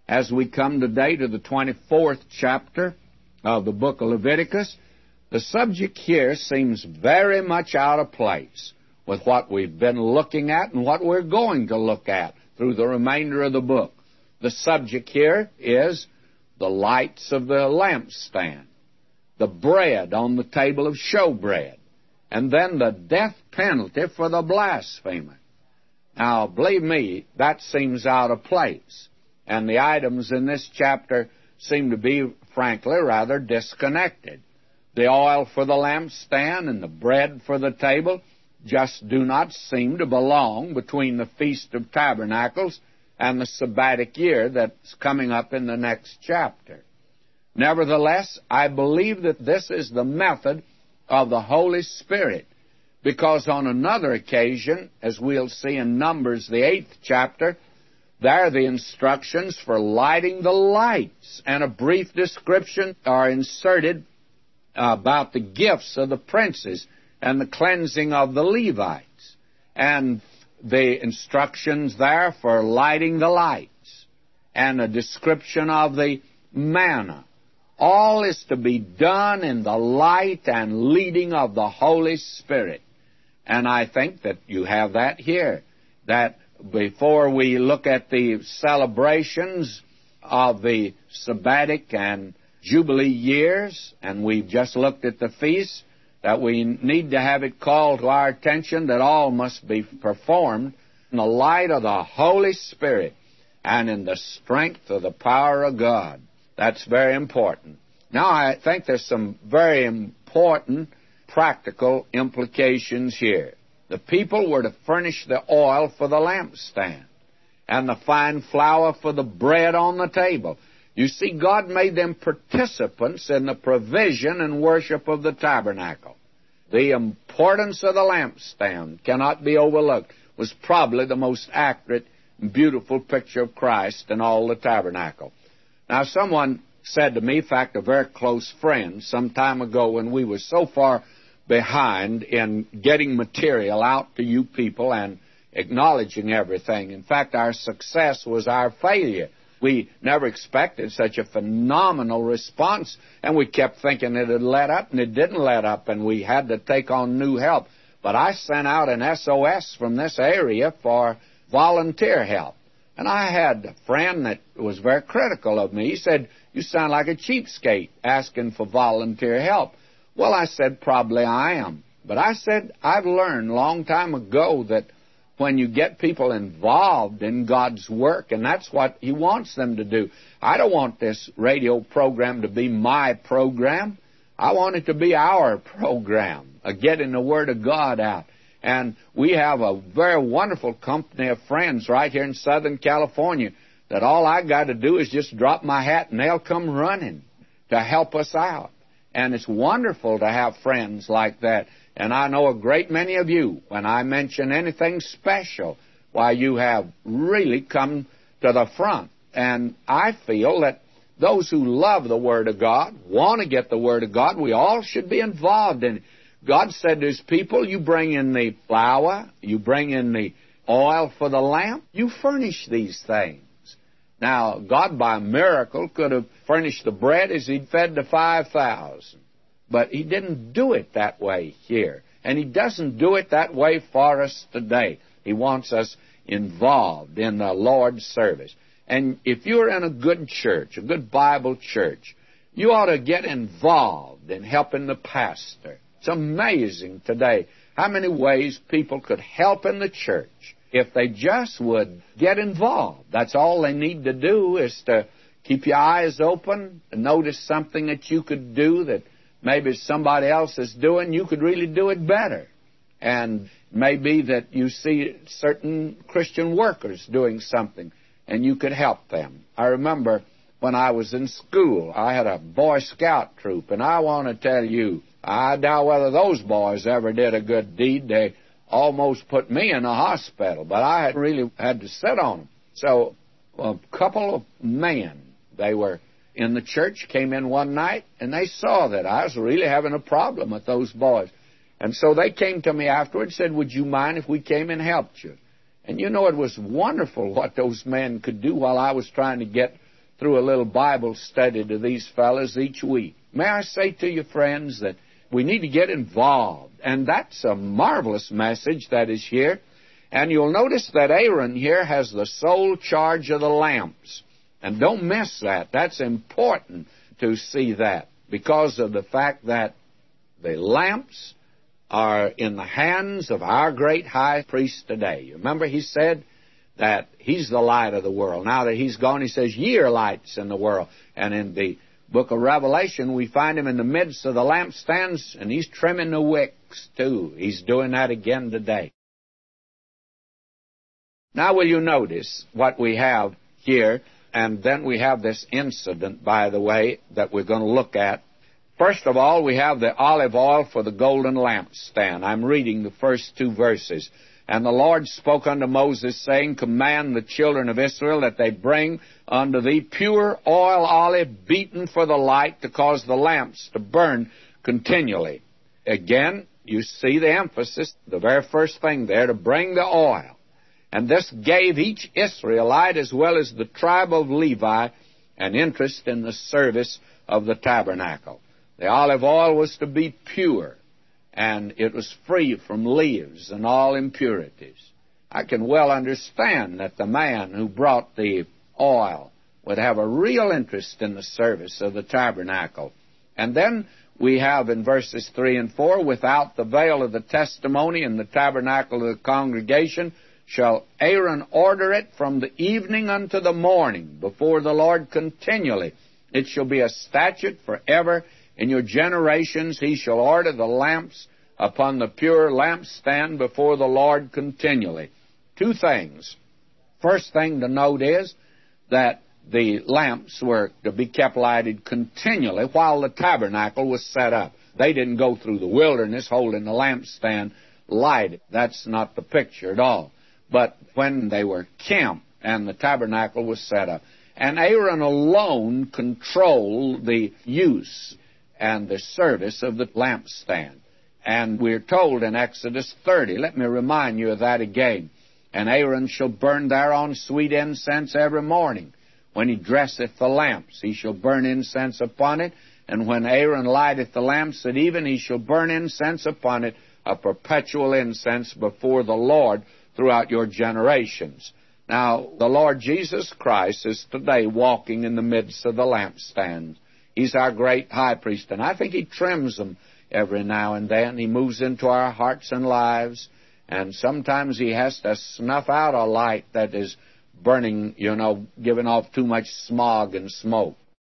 As we come today to the 24th chapter of the book of Leviticus, the subject here seems very much out of place with what we've been looking at and what we're going to look at through the remainder of the book. The subject here is the lights of the lampstand, the bread on the table of showbread, and then the death penalty for the blasphemer. Now, believe me, that seems out of place. And the items in this chapter seem to be, frankly, rather disconnected. The oil for the lampstand and the bread for the table just do not seem to belong between the Feast of Tabernacles and the Sabbatic year that's coming up in the next chapter. Nevertheless, I believe that this is the method of the Holy Spirit, because on another occasion, as we'll see in Numbers, the 8th chapter, there the instructions for lighting the lights and a brief description are inserted about the gifts of the princes and the cleansing of the Levites, and the instructions there for lighting the lights and a description of the manna. All is to be done in the light and leading of the Holy Spirit. And I think that you have that here, that before we look at the celebrations of the Sabbatic and Jubilee years, and we've just looked at the feast, that we need to have it called to our attention that all must be performed in the light of the Holy Spirit and in the strength of the power of God. That's very important. Now, I think there's some very important practical implications here. The people were to furnish the oil for the lampstand and the fine flour for the bread on the table. You see, God made them participants in the provision and worship of the tabernacle. The importance of the lampstand cannot be overlooked. It was probably the most accurate and beautiful picture of Christ in all the tabernacle. Now, someone said to me, in fact, a very close friend, some time ago when we were so far behind in getting material out to you people and acknowledging everything. In fact, our success was our failure. We never expected such a phenomenal response, and we kept thinking it had let up, and it didn't let up, and we had to take on new help. But I sent out an SOS from this area for volunteer help. And I had a friend that was very critical of me. He said, "You sound like a cheapskate asking for volunteer help." Well, I said, probably I am. But I said, I've learned a long time ago that when you get people involved in God's work, and that's what He wants them to do. I don't want this radio program to be my program. I want it to be our program, getting the Word of God out. And we have a very wonderful company of friends right here in Southern California that all I got to do is just drop my hat and they'll come running to help us out. And it's wonderful to have friends like that. And I know a great many of you, when I mention anything special, why you have really come to the front. And I feel that those who love the Word of God, want to get the Word of God, we all should be involved in it. God said to His people, you bring in the flour, you bring in the oil for the lamp, you furnish these things. Now, God, by miracle, could have furnished the bread as He'd fed the 5,000. But He didn't do it that way here. And He doesn't do it that way for us today. He wants us involved in the Lord's service. And if you're in a good church, a good Bible church, you ought to get involved in helping the pastor. It's amazing today how many ways people could help in the church if they just would get involved. That's all they need to do, is to keep your eyes open and notice something that you could do that maybe somebody else is doing. You could really do it better. And maybe that you see certain Christian workers doing something and you could help them. I remember when I was in school, I had a Boy Scout troop, and I want to tell you, I doubt whether those boys ever did a good deed. They almost put me in a hospital, but I had really had to sit on them. So a couple of men, they were in the church, came in one night, and they saw that I was really having a problem with those boys. And so they came to me afterwards and said, would you mind if we came and helped you? And you know, it was wonderful what those men could do while I was trying to get through a little Bible study to these fellows each week. May I say to you, friends, that we need to get involved. And that's a marvelous message that is here. And you'll notice that Aaron here has the sole charge of the lamps. And don't miss that. That's important to see that, because of the fact that the lamps are in the hands of our great high priest today. You remember he said that he's the light of the world. Now that he's gone, he says, ye are lights in the world. And in the book of Revelation, we find him in the midst of the lampstands, and he's trimming the wicks too. He's doing that again today. Now will you notice what we have here, and then we have this incident, by the way, that we're going to look at. First of all, we have the olive oil for the golden lampstand. I'm reading the first two verses. And the Lord spoke unto Moses, saying, command the children of Israel that they bring unto thee pure oil olive beaten for the light, to cause the lamps to burn continually. Again, you see the emphasis, the very first thing there, to bring the oil. And this gave each Israelite, as well as the tribe of Levi, an interest in the service of the tabernacle. The olive oil was to be pure, and it was free from leaves and all impurities. I can well understand that the man who brought the oil would have a real interest in the service of the tabernacle. And then we have in verses 3 and 4, without the veil of the testimony in the tabernacle of the congregation shall Aaron order it from the evening unto the morning before the Lord continually. It shall be a statute forever. In your generations he shall order the lamps upon the pure lampstand before the Lord continually. Two things. First thing to note is that the lamps were to be kept lighted continually while the tabernacle was set up. They didn't go through the wilderness holding the lampstand lighted. That's not the picture at all. But when they were camped and the tabernacle was set up. And Aaron alone controlled the use and the service of the lampstand. And we're told in Exodus 30, let me remind you of that again. And Aaron shall burn thereon sweet incense every morning. When he dresseth the lamps, he shall burn incense upon it. And when Aaron lighteth the lamps at even, he shall burn incense upon it, a perpetual incense before the Lord throughout your generations. Now, the Lord Jesus Christ is today walking in the midst of the lampstands. He's our great high priest, and I think he trims them every now and then. He moves into our hearts and lives, and sometimes he has to snuff out a light that is burning, giving off too much smog and smoke.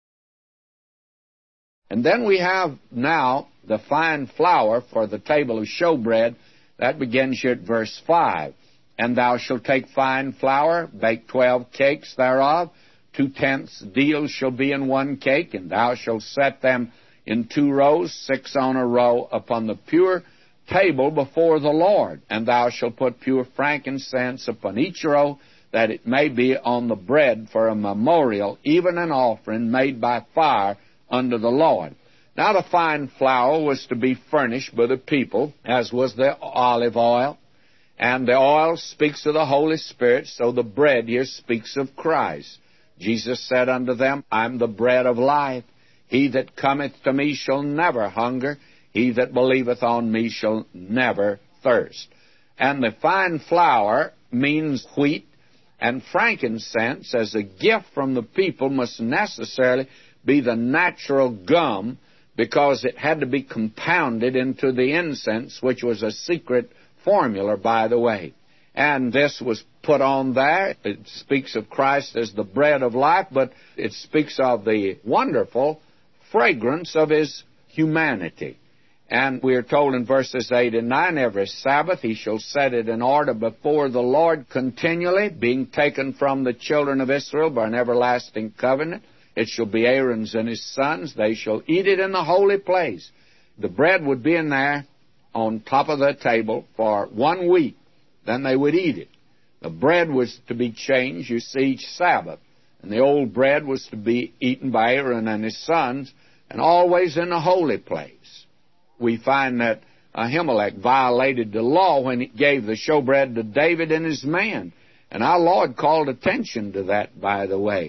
And then we have now the fine flour for the table of showbread. That begins here at verse 5. And thou shalt take fine flour, bake 12 cakes thereof. 2/10 deal shall be in one cake, and thou shalt set them in 2 rows, 6 on a row, upon the pure table before the Lord. And thou shalt put pure frankincense upon each row, that it may be on the bread for a memorial, even an offering made by fire unto the Lord. Now the fine flour was to be furnished by the people, as was the olive oil. And the oil speaks of the Holy Spirit, so the bread here speaks of Christ. Jesus said unto them, I'm the bread of life. He that cometh to me shall never hunger. He that believeth on me shall never thirst. And the fine flour means wheat, and frankincense, as a gift from the people, must necessarily be the natural gum, because it had to be compounded into the incense, which was a secret formula, by the way. And this was put on there. It speaks of Christ as the bread of life, but it speaks of the wonderful fragrance of his humanity. And we are told in verses 8 and 9, every Sabbath he shall set it in order before the Lord continually, being taken from the children of Israel by an everlasting covenant. It shall be Aaron's and his sons. They shall eat it in the holy place. The bread would be in there on top of the table for 1 week. Then they would eat it. The bread was to be changed, you see, each Sabbath. And the old bread was to be eaten by Aaron and his sons, and always in the holy place. We find that Ahimelech violated the law when he gave the showbread to David and his men. And our Lord called attention to that, by the way.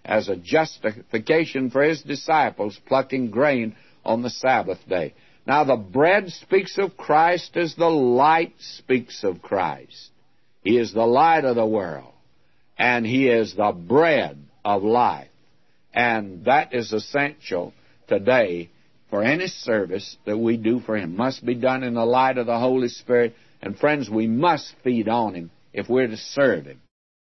as a justification for his disciples plucking grain on the Sabbath day. Now, the bread speaks of Christ as the light speaks of Christ. He is the light of the world, and he is the bread of life. And that is essential today for any service that we do for him. It must be done in the light of the Holy Spirit. And friends, we must feed on him if we're to serve him.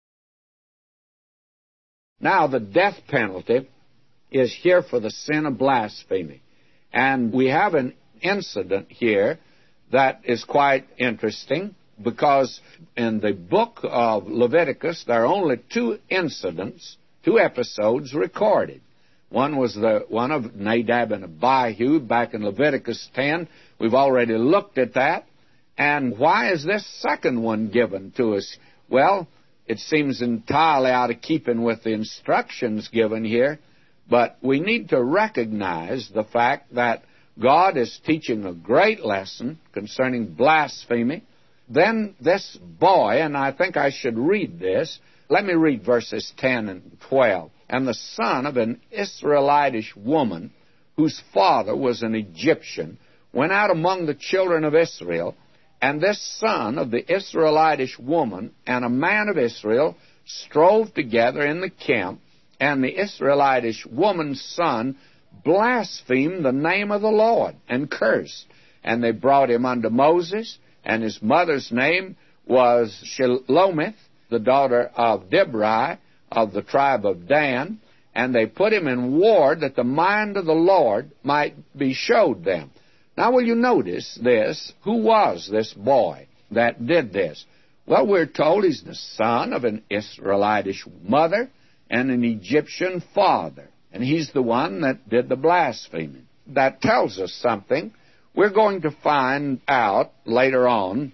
Now, the death penalty is here for the sin of blasphemy. And we have an incident here that is quite interesting, because in the book of Leviticus there are only two incidents, two episodes recorded. One was the one of Nadab and Abihu back in Leviticus 10. We've already looked at that. And why is this second one given to us? Well, it seems entirely out of keeping with the instructions given here, but we need to recognize the fact that God is teaching a great lesson concerning blasphemy. Then this boy, and I think I should read this. Let me read verses 10 and 12. And the son of an Israelitish woman, whose father was an Egyptian, went out among the children of Israel. And this son of the Israelitish woman and a man of Israel strove together in the camp, and the Israelitish woman's son blasphemed the name of the Lord and cursed. And they brought him unto Moses, and his mother's name was Shelomith, the daughter of Dibri of the tribe of Dan, and they put him in ward that the mind of the Lord might be showed them. Now, will you notice this? Who was this boy that did this? Well, we're told he's the son of an Israelitish mother and an Egyptian father, and he's the one that did the blaspheming. That tells us something. We're going to find out later on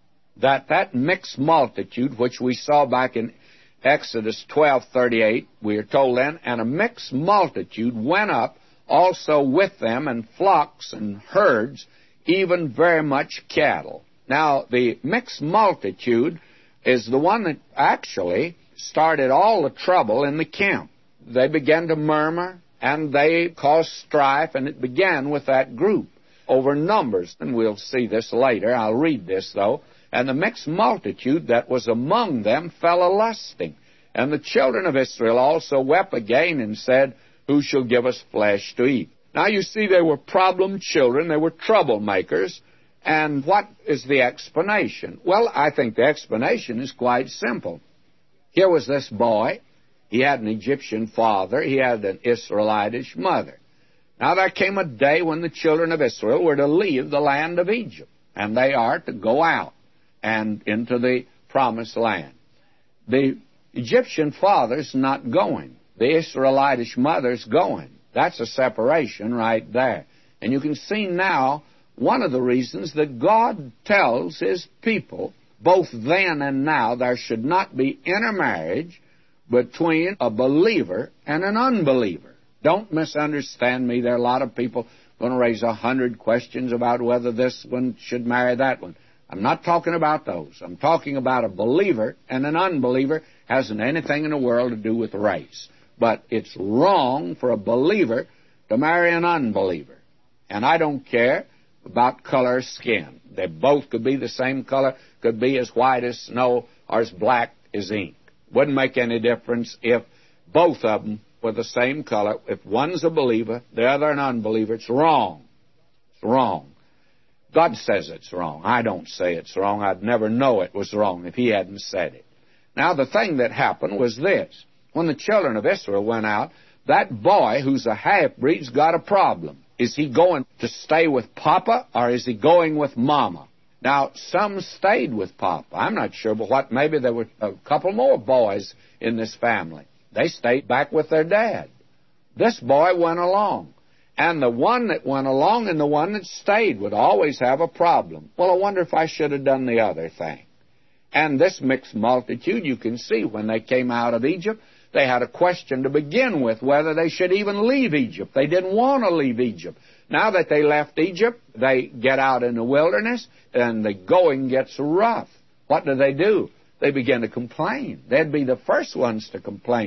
that mixed multitude, which we saw back in Exodus 12:38, we are told then, and a mixed multitude went up also with them, and flocks and herds, even very much cattle. Now, the mixed multitude is the one that actually started all the trouble in the camp. They began to murmur, and they caused strife, and it began with that group over numbers. And we'll see this later. I'll read this, though. And the mixed multitude that was among them fell a-lusting. And the children of Israel also wept again and said, Who shall give us flesh to eat? Now you see, they were problem children. They were troublemakers. And what is the explanation? Well, I think the explanation is quite simple. Here was this boy. He had an Egyptian father. He had an Israelitish mother. Now there came a day when the children of Israel were to leave the land of Egypt, and they are to go out and into the promised land. The Egyptian father's not going. The Israelitish mother's going. That's a separation right there. And you can see now one of the reasons that God tells his people, both then and now, there should not be intermarriage between a believer and an unbeliever. Don't misunderstand me. There are a lot of people going to raise 100 questions about whether this one should marry that one. I'm not talking about those. I'm talking about a believer and an unbeliever. Hasn't anything in the world to do with race. But it's wrong for a believer to marry an unbeliever. And I don't care about color of skin. They both could be the same color, could be as white as snow or as black as ink. Wouldn't make any difference if both of them were the same color. If one's a believer, the other an unbeliever, it's wrong. It's wrong. God says it's wrong. I don't say it's wrong. I'd never know it was wrong if he hadn't said it. Now, the thing that happened was this. When the children of Israel went out, that boy who's a half-breed's got a problem. Is he going to stay with Papa, or is he going with Mama? Now, some stayed with Papa. I'm not sure, but maybe there were a couple more boys in this family. They stayed back with their dad. This boy went along. And the one that went along and the one that stayed would always have a problem. Well, I wonder if I should have done the other thing. And this mixed multitude, you can see when they came out of Egypt, they had a question to begin with whether they should even leave Egypt. They didn't want to leave Egypt. Now that they left Egypt, they get out in the wilderness, and the going gets rough. What do? They begin to complain. They'd be the first ones to complain.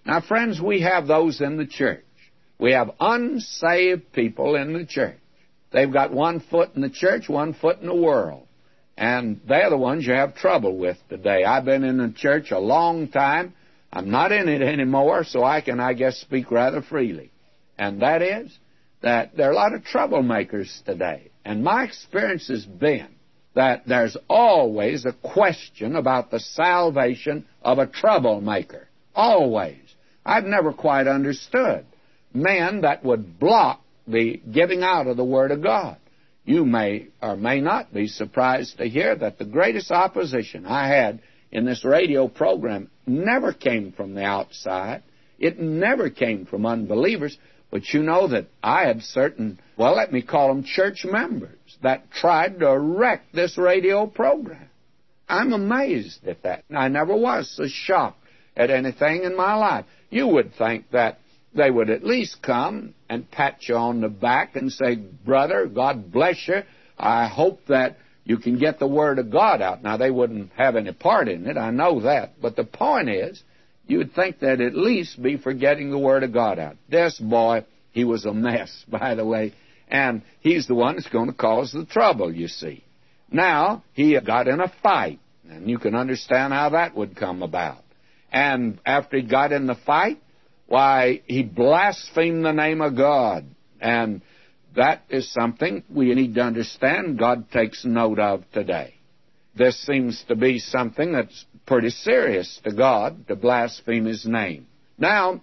Now, friends, we have those in the church. We have unsaved people in the church. They've got one foot in the church, one foot in the world. And they're the ones you have trouble with today. I've been in the church a long time. I'm not in it anymore, so I can, I guess, speak rather freely. And that is that there are a lot of troublemakers today. And my experience has been that there's always a question about the salvation of a troublemaker. Always. I've never quite understood men that would block the giving out of the Word of God. You may or may not be surprised to hear that the greatest opposition I had in this radio program never came from the outside. It never came from unbelievers. But you know that I had certain, well, let me call them church members that tried to wreck this radio program. I'm amazed at that. I never was so shocked at anything in my life. You would think that they would at least come and pat you on the back and say, brother, God bless you. I hope that you can get the Word of God out. Now, they wouldn't have any part in it. I know that. But the point is, you would think they'd at least be for getting the Word of God out. This boy, he was a mess, by the way. And he's the one that's going to cause the trouble, you see. Now, he got in a fight. And you can understand how that would come about. And after he got in the fight, why, he blasphemed the name of God. And that is something we need to understand God takes note of today. This seems to be something that's pretty serious to God, to blaspheme His name. Now,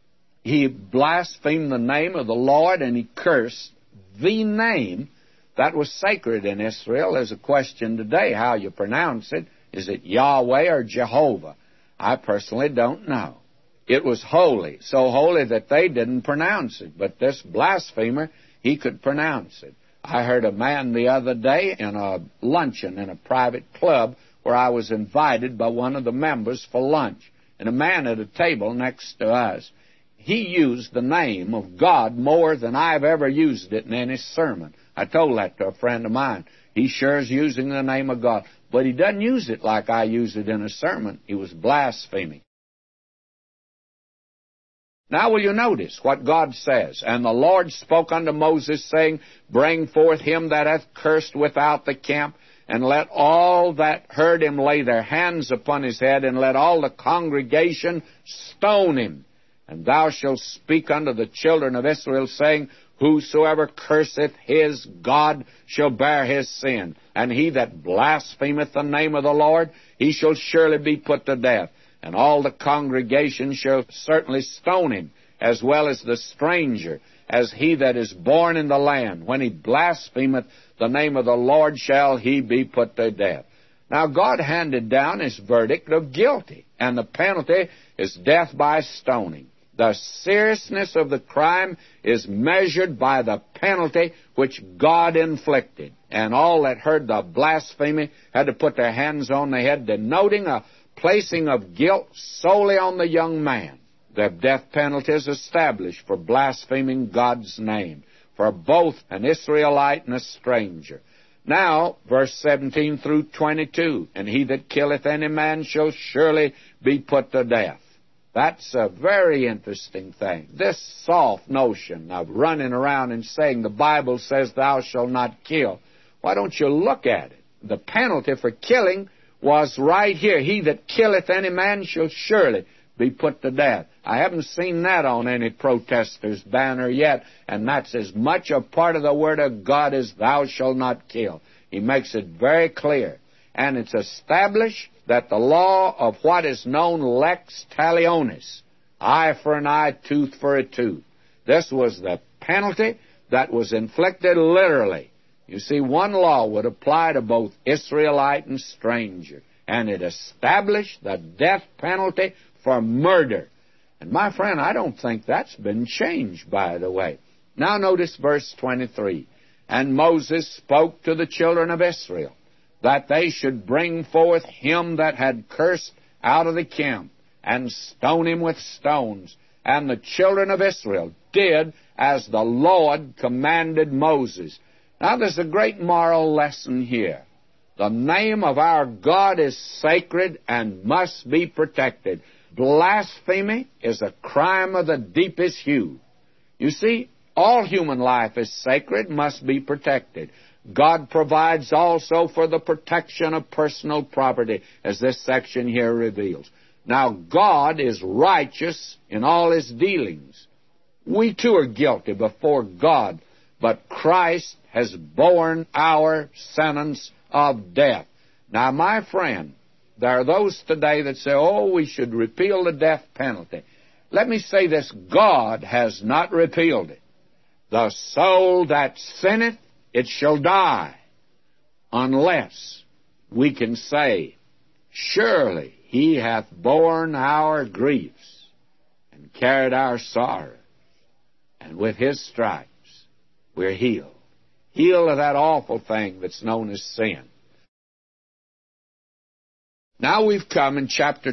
he blasphemed the name of the Lord, and he cursed the name that was sacred in Israel. There's a question today how you pronounce it. Is it Yahweh or Jehovah? I personally don't know. It was holy, so holy that they didn't pronounce it. But this blasphemer, he could pronounce it. I heard a man the other day in a luncheon in a private club where I was invited by one of the members for lunch. And a man at a table next to us, he used the name of God more than I've ever used it in any sermon. I told that to a friend of mine. He sure is using the name of God. But he doesn't use it like I use it in a sermon. He was blaspheming. Now will you notice what God says? And the Lord spoke unto Moses, saying, bring forth him that hath cursed without the camp, and let all that heard him lay their hands upon his head, and let all the congregation stone him. And thou shalt speak unto the children of Israel, saying, whosoever curseth his God shall bear his sin. And he that blasphemeth the name of the Lord, he shall surely be put to death. And all the congregation shall certainly stone him, as well as the stranger, as he that is born in the land. When he blasphemeth the name of the Lord, shall he be put to death. Now, God handed down his verdict of guilty, and the penalty is death by stoning. The seriousness of the crime is measured by the penalty which God inflicted. And all that heard the blasphemy had to put their hands on their head, denoting a placing of guilt solely on the young man. The death penalty is established for blaspheming God's name, for both an Israelite and a stranger. Now, verse 17 through 22, and he that killeth any man shall surely be put to death. That's a very interesting thing. This soft notion of running around and saying the Bible says thou shalt not kill. Why don't you look at it? The penalty for killing was right here. He that killeth any man shall surely be put to death. I haven't seen that on any protester's banner yet, and that's as much a part of the Word of God as thou shalt not kill. He makes it very clear. And it's established that the law of what is known lex talionis, eye for an eye, tooth for a tooth. This was the penalty that was inflicted literally. You see, one law would apply to both Israelite and stranger, and it established the death penalty for murder. And my friend, I don't think that's been changed, by the way. Now notice verse 23. And Moses spoke to the children of Israel, that they should bring forth him that had cursed out of the camp, and stone him with stones. And the children of Israel did as the Lord commanded Moses. Now there's a great moral lesson here. The name of our God is sacred and must be protected. Blasphemy is a crime of the deepest hue. You see, all human life is sacred, must be protected. God provides also for the protection of personal property, as this section here reveals. Now, God is righteous in all His dealings. We too are guilty before God, but Christ has borne our sentence of death. Now, my friend, there are those today that say, oh, we should repeal the death penalty. Let me say this, God has not repealed it. The soul that sinneth, it shall die, unless we can say, surely He hath borne our griefs and carried our sorrows, and with His stripes we're healed. Healed of that awful thing that's known as sin. Now we've come in chapter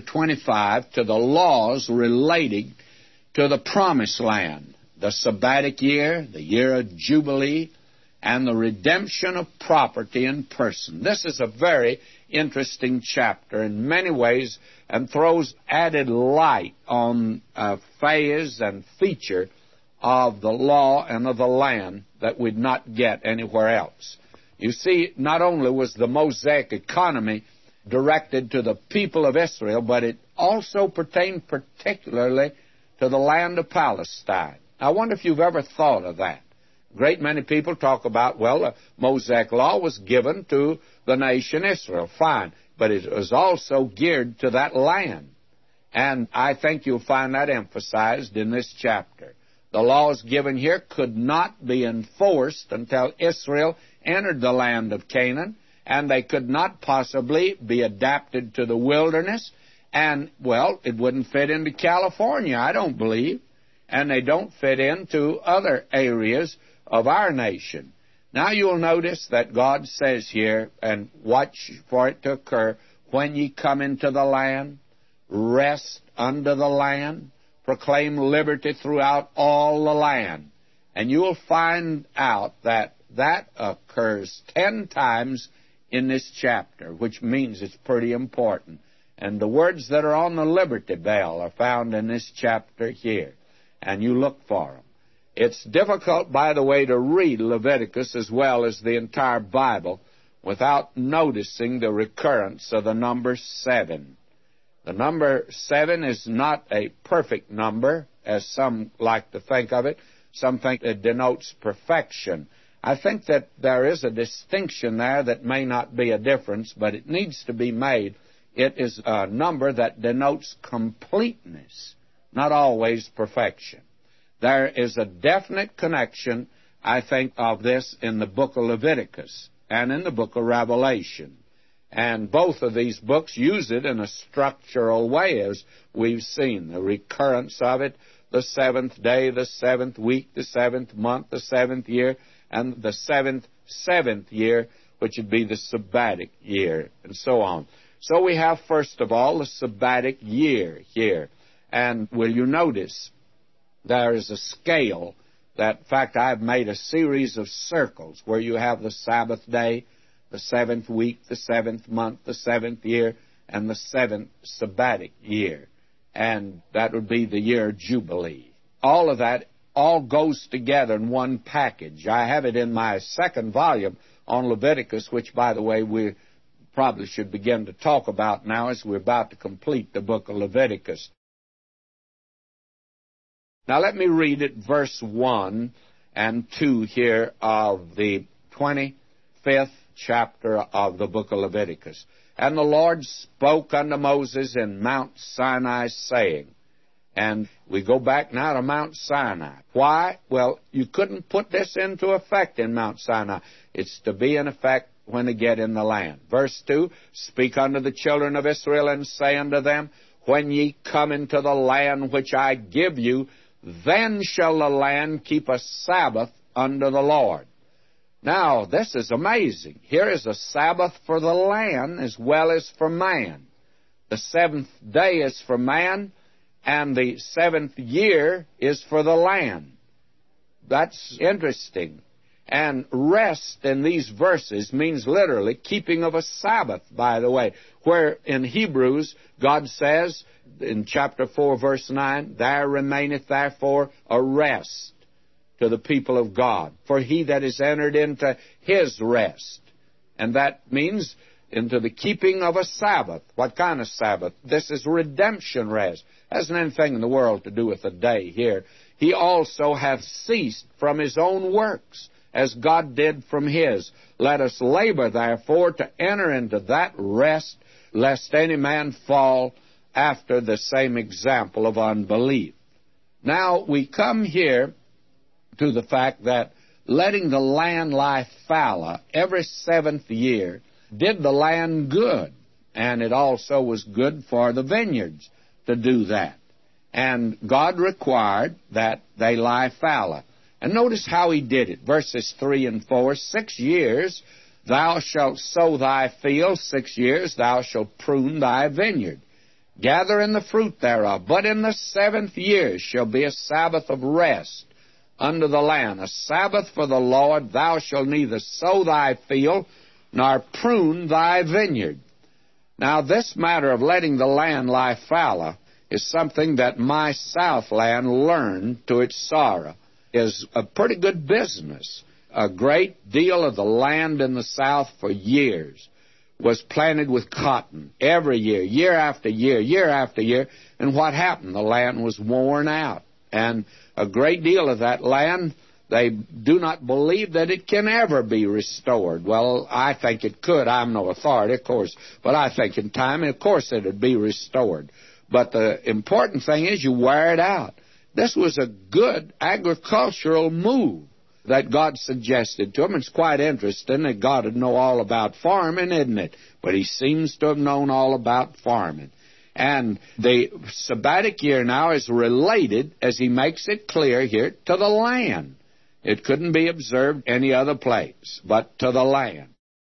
25 to the laws relating to the promised land, the Sabbatic year, the year of Jubilee, and the redemption of property and person. This is a very interesting chapter in many ways and throws added light on a phase and feature of the law and of the land that we'd not get anywhere else. You see, not only was the Mosaic economy directed to the people of Israel, but it also pertained particularly to the land of Palestine. I wonder if you've ever thought of that. A great many people talk about, well, the Mosaic law was given to the nation Israel. Fine. But it was also geared to that land. And I think you'll find that emphasized in this chapter. The laws given here could not be enforced until Israel entered the land of Canaan, and they could not possibly be adapted to the wilderness. And, well, it wouldn't fit into California, I don't believe. And they don't fit into other areas of our nation. Now you'll notice that God says here, and watch for it to occur, when ye come into the land, rest under the land, proclaim liberty throughout all the land. And you'll find out that that occurs 10 times in this chapter, which means it's pretty important. And the words that are on the Liberty Bell are found in this chapter here. And you look for them. It's difficult, by the way, to read Leviticus as well as the entire Bible without noticing the recurrence of the number 7. The number 7 is not a perfect number, as some like to think of it. Some think it denotes perfection. I think that there is a distinction there that may not be a difference, but it needs to be made. It is a number that denotes completeness, not always perfection. There is a definite connection, I think, of this in the book of Leviticus and in the book of Revelation. And both of these books use it in a structural way, as we've seen. The recurrence of it, the seventh day, the seventh week, the seventh month, the seventh year, and the seventh year, which would be the Sabbatic year, and so on. So we have, first of all, the Sabbatic year here. And will you notice there is a scale that, in fact, I've made a series of circles where you have the Sabbath day, the seventh week, the seventh month, the seventh year, and the seventh Sabbatic year. And that would be the year of Jubilee. All of that all goes together in one package. I have it in my second volume on Leviticus, which, by the way, we probably should begin to talk about now as we're about to complete the book of Leviticus. Now let me read it, verse 1 and 2 here of the 25th chapter of the book of Leviticus. And the Lord spoke unto Moses in Mount Sinai, saying, and we go back now to Mount Sinai. Why? Well, you couldn't put this into effect in Mount Sinai. It's to be in effect when they get in the land. Verse 2, speak unto the children of Israel, and say unto them, when ye come into the land which I give you, then shall the land keep a Sabbath unto the Lord. Now, this is amazing. Here is a Sabbath for the land as well as for man. The seventh day is for man, and the seventh year is for the land. That's interesting. And rest in these verses means literally keeping of a Sabbath, by the way, where in Hebrews God says in chapter 4, verse 9, there remaineth therefore a rest to the people of God, for he that is entered into his rest. And that means into the keeping of a Sabbath. What kind of Sabbath? This is redemption rest. Hasn't anything in the world to do with the day here. He also hath ceased from his own works, as God did from his. Let us labor, therefore, to enter into that rest, lest any man fall after the same example of unbelief. Now, we come here to the fact that letting the land lie fallow every 7th year did the land good, and it also was good for the vineyards to do that. And God required that they lie fallow. And notice how he did it. Verses 3 and 4, 6 years thou shalt sow thy field, 6 years thou shalt prune thy vineyard. Gather in the fruit thereof. But in the 7th year shall be a Sabbath of rest unto the land, a Sabbath for the Lord. Thou shalt neither sow thy field nor prune thy vineyard. Now, this matter of letting the land lie fallow is something that my Southland learned to its sorrow. Is a pretty good business. A great deal of the land in the South for years was planted with cotton every year, year after year, year after year. And what happened? The land was worn out. And a great deal of that land, they do not believe that it can ever be restored. Well, I think it could. I'm no authority, of course. But I think in time, of course, it would be restored. But the important thing is you wear it out. This was a good agricultural move that God suggested to him. It's quite interesting that God would know all about farming, isn't it? But he seems to have known all about farming. And the sabbatic year now is related, as he makes it clear here, to the land. It couldn't be observed any other place but to the land.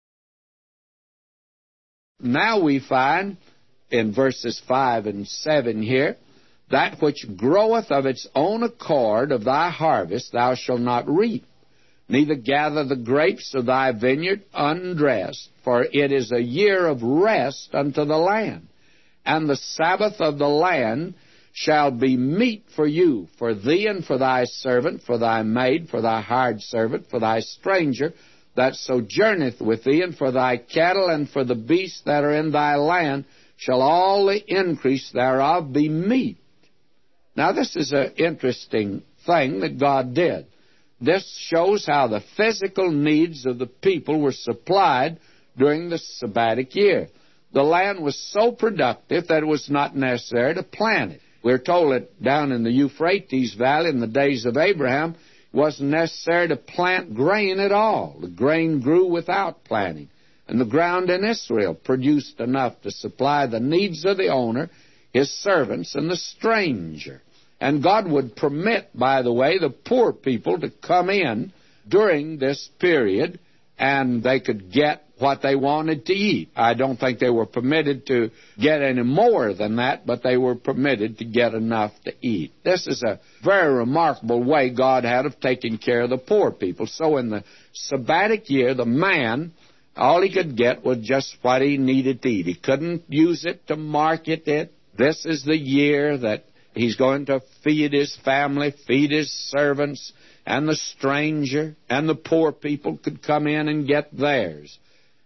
Now we find in verses 5 and 7 here, that which groweth of its own accord of thy harvest thou shalt not reap, neither gather the grapes of thy vineyard undressed, for it is a year of rest unto the land. And the Sabbath of the land shall be meat for you, for thee and for thy servant, for thy maid, for thy hired servant, for thy stranger that sojourneth with thee, and for thy cattle, and for the beasts that are in thy land, shall all the increase thereof be meat. Now, this is an interesting thing that God did. This shows how the physical needs of the people were supplied during the sabbatic year. The land was so productive that it was not necessary to plant it. We're told that down in the Euphrates Valley in the days of Abraham, it wasn't necessary to plant grain at all. The grain grew without planting. And the ground in Israel produced enough to supply the needs of the owner, his servants, and the stranger. And God would permit, by the way, the poor people to come in during this period, and they could get what they wanted to eat. I don't think they were permitted to get any more than that, but they were permitted to get enough to eat. This is a very remarkable way God had of taking care of the poor people. So in the sabbatic year, the man, all he could get was just what he needed to eat. He couldn't use it to market it. This is the year that he's going to feed his family, feed his servants, and the stranger, and the poor people could come in and get theirs.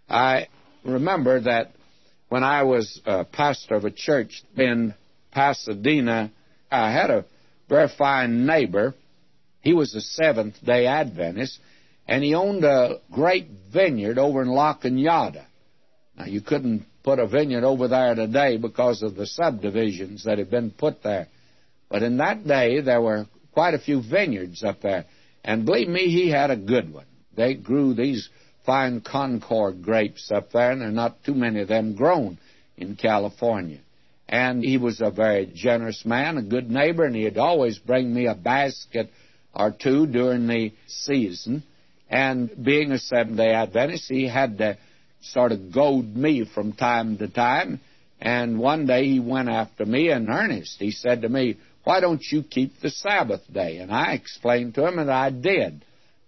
I remember that when I was a pastor of a church in Pasadena, I had a very fine neighbor. He was a Seventh-day Adventist, and he owned a great vineyard over in La Cañada. Now, you couldn't put a vineyard over there today because of the subdivisions that had been put there. But in that day, there were quite a few vineyards up there. And believe me, he had a good one. They grew these fine Concord grapes up there, and there are not too many of them grown in California. And he was a very generous man, a good neighbor, and he'd always bring me a basket or two during the season. And being a Seventh-day Adventist, he had to sort of goad me from time to time. And one day he went after me in earnest. He said to me, "Why don't you keep the Sabbath day?" And I explained to him that I did.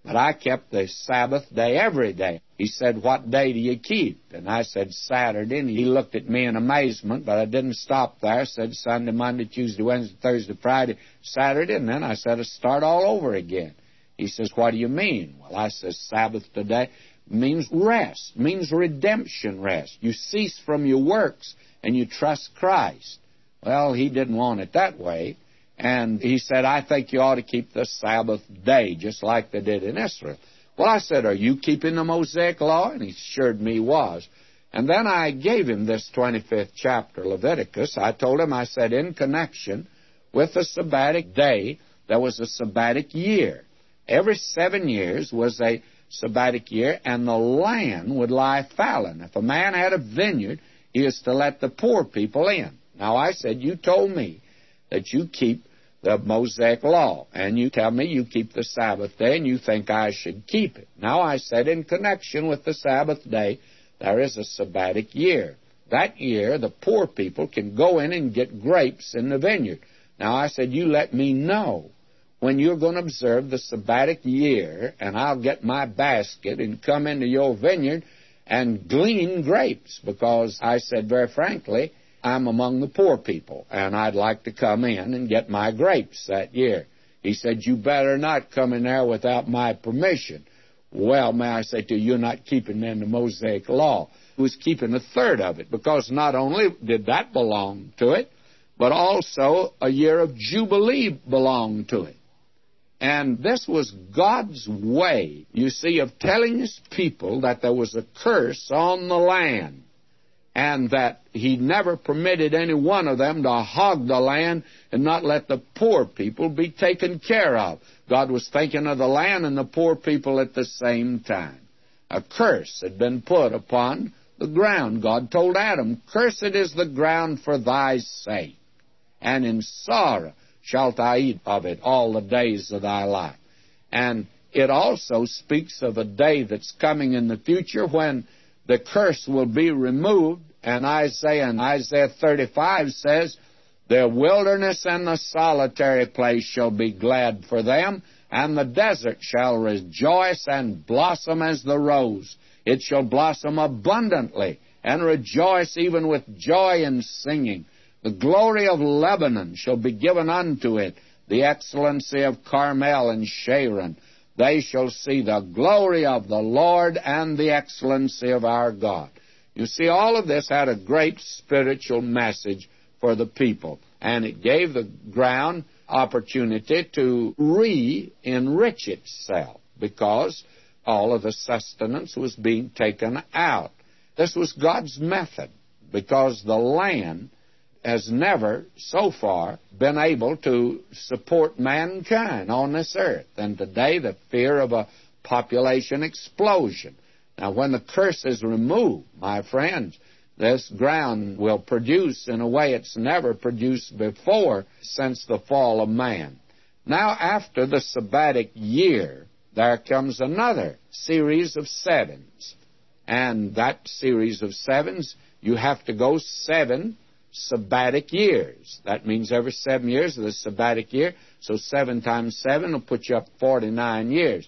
but I kept the Sabbath day every day. He said, what day do you keep? And I said, Saturday. And he looked at me in amazement, but I didn't stop there. I said, Sunday, Monday, Tuesday, Wednesday, Thursday, Friday, Saturday. And then I said, I start all over again. He says, what do you mean? Well, I said, Sabbath today means rest, means redemption rest. You cease from your works and you trust Christ. Well, he didn't want it that way. And he said, I think you ought to keep the Sabbath day, just like they did in Israel. Well, I said, are you keeping the Mosaic law? And he assured me he was. And then I gave him this 25th chapter, Leviticus. I told him, I said, in connection with the Sabbatic day, there was a Sabbatic year. Every 7 years was a Sabbatic year, and the land would lie fallow. If a man had a vineyard, he was to let the poor people in. Now, I said, you told me that you keep the Mosaic law, and you tell me you keep the Sabbath day, and you think I should keep it. Now, I said, in connection with the Sabbath day, there is a Sabbatic year. That year, the poor people can go in and get grapes in the vineyard. Now, I said, you let me know when you're going to observe the Sabbatic year, and I'll get my basket and come into your vineyard and glean grapes, because I said very frankly, I'm among the poor people, and I'd like to come in and get my grapes that year. He said, you better not come in there without my permission. Well, may I say to you, you're not keeping then the Mosaic law. He was keeping a third of it, because not only did that belong to it, but also a year of Jubilee belonged to it. And this was God's way, you see, of telling His people that there was a curse on the land, and that He never permitted any one of them to hog the land and not let the poor people be taken care of. God was thinking of the land and the poor people at the same time. A curse had been put upon the ground. God told Adam, cursed is the ground for thy sake, and in sorrow shalt thou eat of it all the days of thy life. And it also speaks of a day that's coming in the future when the curse will be removed. And Isaiah 35 says, the wilderness and the solitary place shall be glad for them, and the desert shall rejoice and blossom as the rose. It shall blossom abundantly and rejoice even with joy and singing. The glory of Lebanon shall be given unto it, the excellency of Carmel and Sharon. They shall see the glory of the Lord and the excellency of our God. You see, all of this had a great spiritual message for the people, and it gave the ground opportunity to re-enrich itself, because all of the sustenance was being taken out. This was God's method, because the land has never, so far, been able to support mankind on this earth. And today, the fear of a population explosion. Now, when the curse is removed, my friends, this ground will produce in a way it's never produced before since the fall of man. Now, after the Sabbatic year, there comes another series of sevens. And that series of sevens, you have to go 7 Sabbatic years. That means every 7 years of the Sabbatic year. So 7 times 7 will put you up 49 years.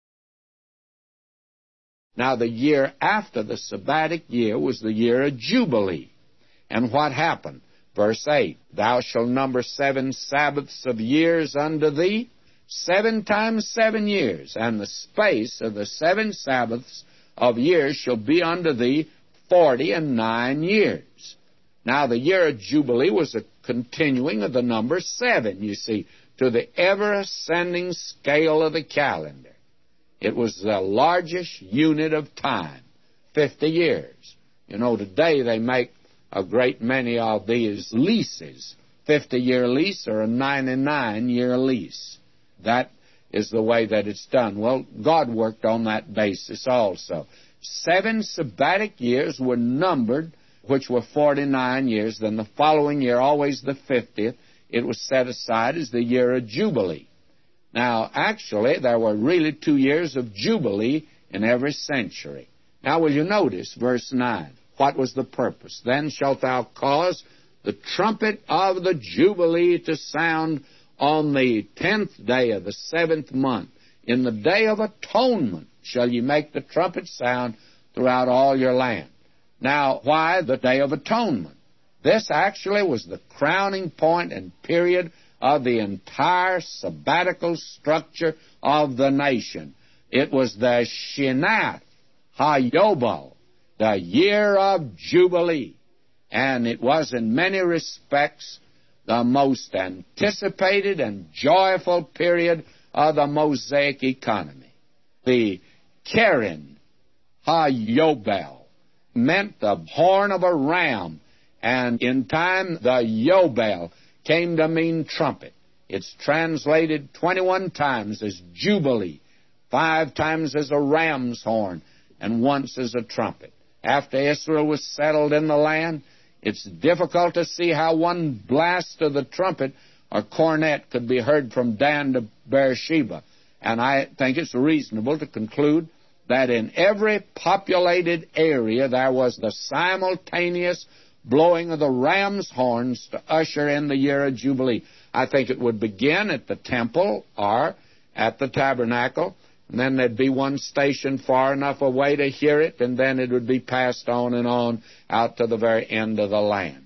Now, the year after the Sabbatic year was the year of Jubilee. And what happened? Verse 8, thou shalt number 7 Sabbaths of years unto thee, 7 times 7 years, and the space of the 7 Sabbaths of years shall be unto thee 49 years. Now, the year of Jubilee was a continuing of the number 7, you see, to the ever-ascending scale of the calendar. It was the largest unit of time, 50 years. You know, today they make a great many of these leases, 50-year lease or a 99-year lease. That is the way that it's done. Well, God worked on that basis also. 7 Sabbatic years were numbered, which were 49 years. Then the following year, always the 50th, it was set aside as the year of Jubilee. Now, actually, there were really 2 years of Jubilee in every century. Now, will you notice verse 9? What was the purpose? Then shalt thou cause the trumpet of the Jubilee to sound on the 10th day of the 7th month In the day of atonement shall ye make the trumpet sound throughout all your land. Now, why the Day of Atonement? This actually was the crowning point and period of the entire sabbatical structure of the nation. It was the Shinath HaYobel, the year of Jubilee, and it was in many respects the most anticipated and joyful period of the Mosaic economy. The Keren HaYobel meant the horn of a ram, and in time the Yobel came to mean trumpet. It's translated 21 times as Jubilee, 5 times as a ram's horn, and once as a trumpet. After Israel was settled in the land, it's difficult to see how one blast of the trumpet or cornet could be heard from Dan to Beersheba. And I think it's reasonable to conclude that in every populated area there was the simultaneous blowing of the ram's horns to usher in the year of Jubilee. I think it would begin at the temple or at the tabernacle, and then there'd be one station far enough away to hear it, and then it would be passed on and on out to the very end of the land.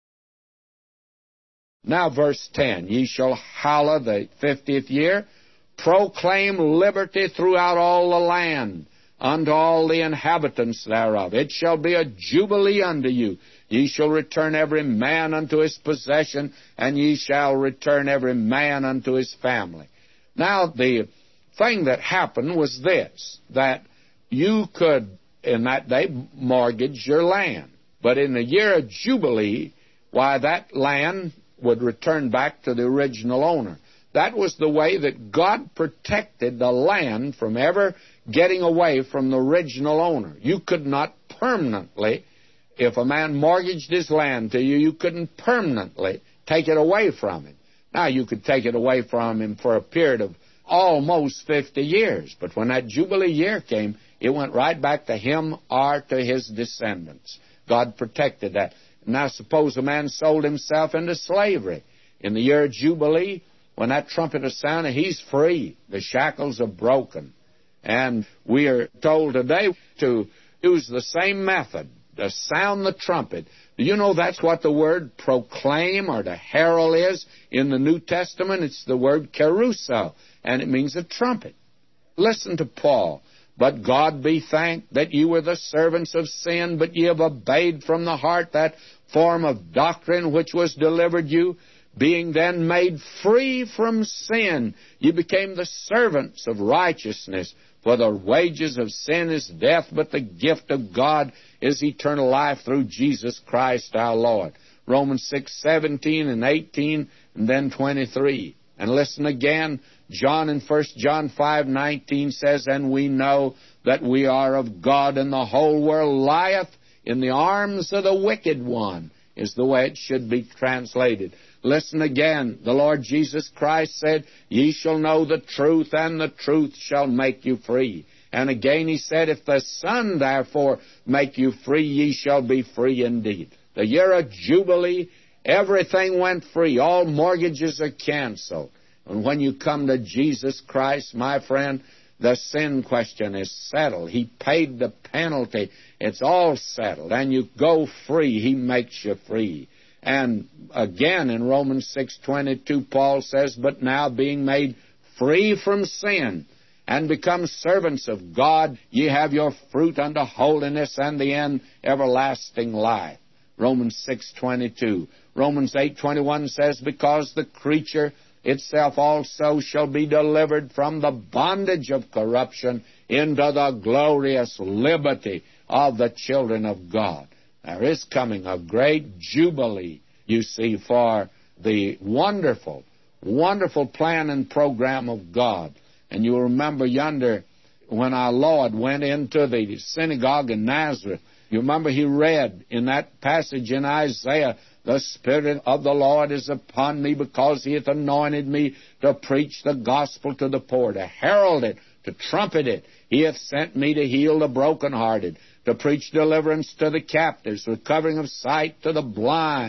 Now verse 10, ye shall hallow the 50th year, proclaim liberty throughout all the land, unto all the inhabitants thereof. It shall be a jubilee unto you. Ye shall return every man unto his possession, and ye shall return every man unto his family. Now, the thing that happened was this, that you could, in that day, mortgage your land. But in the year of Jubilee, why, that land would return back to the original owner. That was the way that God protected the land from ever getting away from the original owner. You could not permanently, if a man mortgaged his land to you, you couldn't permanently take it away from him. Now, you could take it away from him for a period of almost 50 years, but when that Jubilee year came, it went right back to him or to his descendants. God protected that. Now, suppose a man sold himself into slavery. In the year of Jubilee, when that trumpet is sounded, he's free. The shackles are broken. And we are told today to use the same method, to sound the trumpet. Do you know that's what the word proclaim or to herald is in the New Testament? It's the word kerusso, and it means a trumpet. Listen to Paul. But God be thanked that you were the servants of sin, but ye have obeyed from the heart that form of doctrine which was delivered you. Being then made free from sin, you became the servants of righteousness. For the wages of sin is death, but the gift of God is eternal life through Jesus Christ our Lord. Romans 6:17 and 18, and then 23. And listen again, John in 1 John 5:19 says, and we know that we are of God, and the whole world lieth in the arms of the wicked one, is the way it should be translated. Listen again. The Lord Jesus Christ said, ye shall know the truth, and the truth shall make you free. And again he said, if the Son therefore make you free, ye shall be free indeed. The year of Jubilee, everything went free. All mortgages are canceled. And when you come to Jesus Christ, my friend, the sin question is settled. He paid the penalty. It's all settled. And you go free. He makes you free. And again, in Romans 6:22, Paul says, but now being made free from sin and become servants of God, ye have your fruit unto holiness and the end everlasting life. Romans 6:22. Romans 8:21 says, because the creature itself also shall be delivered from the bondage of corruption into the glorious liberty of the children of God. There is coming a great jubilee, you see, for the wonderful, wonderful plan and program of God. And you'll remember yonder when our Lord went into the synagogue in Nazareth, you remember he read in that passage in Isaiah, the Spirit of the Lord is upon me because he hath anointed me to preach the gospel to the poor, to herald it, to trumpet it. He hath sent me to heal the brokenhearted, to preach deliverance to the captives, recovering of sight to the blind,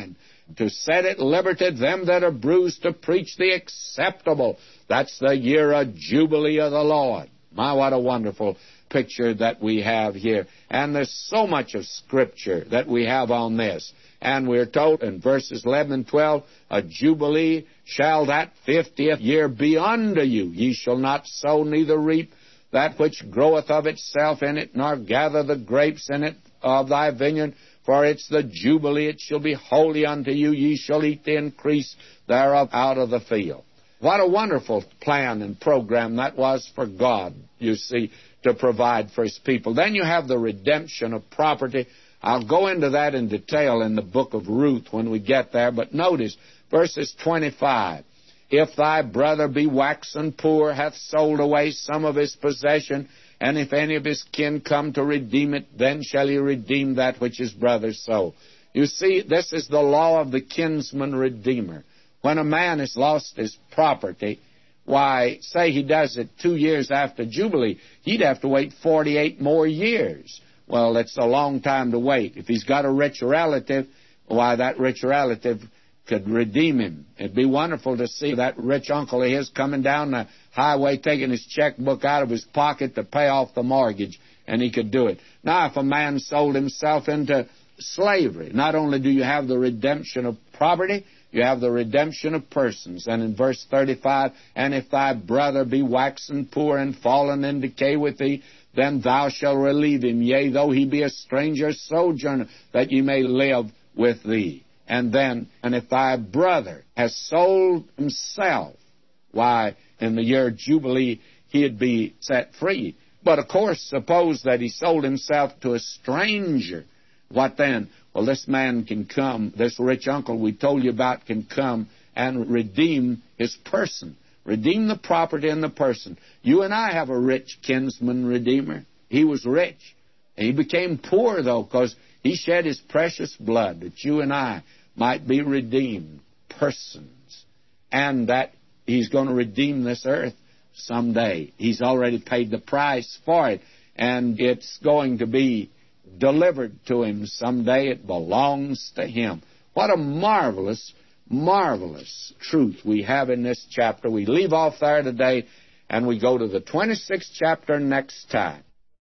to set at liberty them that are bruised, to preach the acceptable. That's the year of Jubilee of the Lord. My, what a wonderful picture that we have here. And there's so much of Scripture that we have on this. And we're told in verses 11 and 12, a Jubilee shall that 50th year be unto you. Ye shall not sow, neither reap that which groweth of itself in it, nor gather the grapes in it of thy vineyard. For it's the Jubilee, it shall be holy unto you. Ye shall eat the increase thereof out of the field. What a wonderful plan and program that was for God, you see, to provide for His people. Then you have the redemption of property. I'll go into that in detail in the book of Ruth when we get there, but notice verses 25. If thy brother be waxen poor, hath sold away some of his possession, and if any of his kin come to redeem it, then shall he redeem that which his brother sold. You see, this is the law of the kinsman redeemer. When a man has lost his property, why, say he does it 2 years after Jubilee, he'd have to wait 48 more years. Well, it's a long time to wait. If he's got a rich relative, why, that rich relative could redeem him. It'd be wonderful to see that rich uncle of his coming down the highway, taking his checkbook out of his pocket to pay off the mortgage, and he could do it. Now, if a man sold himself into slavery, not only do you have the redemption of property, you have the redemption of persons. And in verse 35, and if thy brother be waxen poor and fallen in decay with thee, then thou shalt relieve him, yea, though he be a stranger sojourner, that ye may live with thee. And then, and if thy brother has sold himself, why, in the year of Jubilee, he'd be set free. But, of course, suppose that he sold himself to a stranger. What then? Well, this man can come, this rich uncle we told you about can come and redeem his person, redeem the property and the person. You and I have a rich kinsman redeemer. He was rich. He became poor, though, because he shed his precious blood that you and I might be redeemed persons, and that he's going to redeem this earth someday. He's already paid the price for it, and it's going to be delivered to him someday. It belongs to him. What a marvelous, marvelous truth we have in this chapter. We leave off there today, and we go to the 26th chapter next time.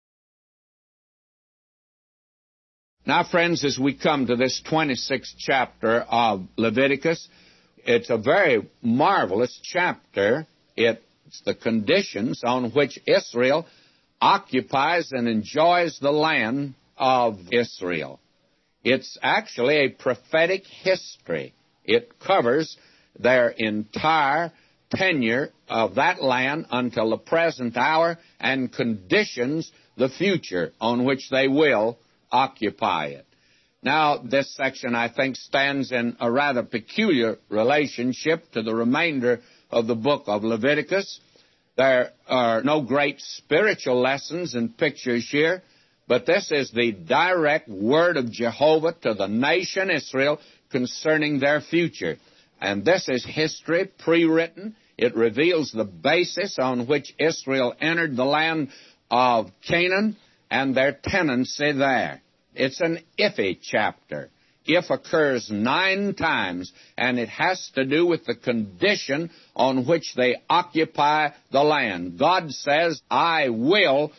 Now, friends, as we come to this 26th chapter of Leviticus, it's a very marvelous chapter. It's the conditions on which Israel occupies and enjoys the land of Israel. It's actually a prophetic history. It covers their entire tenure of that land until the present hour and conditions the future on which they will occupy it. Now, this section, I think, stands in a rather peculiar relationship to the remainder of the book of Leviticus. There are no great spiritual lessons and pictures here, but this is the direct word of Jehovah to the nation Israel concerning their future. And this is history pre-written. It reveals the basis on which Israel entered the land of Canaan and their tenancy there. It's an iffy chapter. If occurs 9 times, and it has to do with the condition on which they occupy the land. God says, I will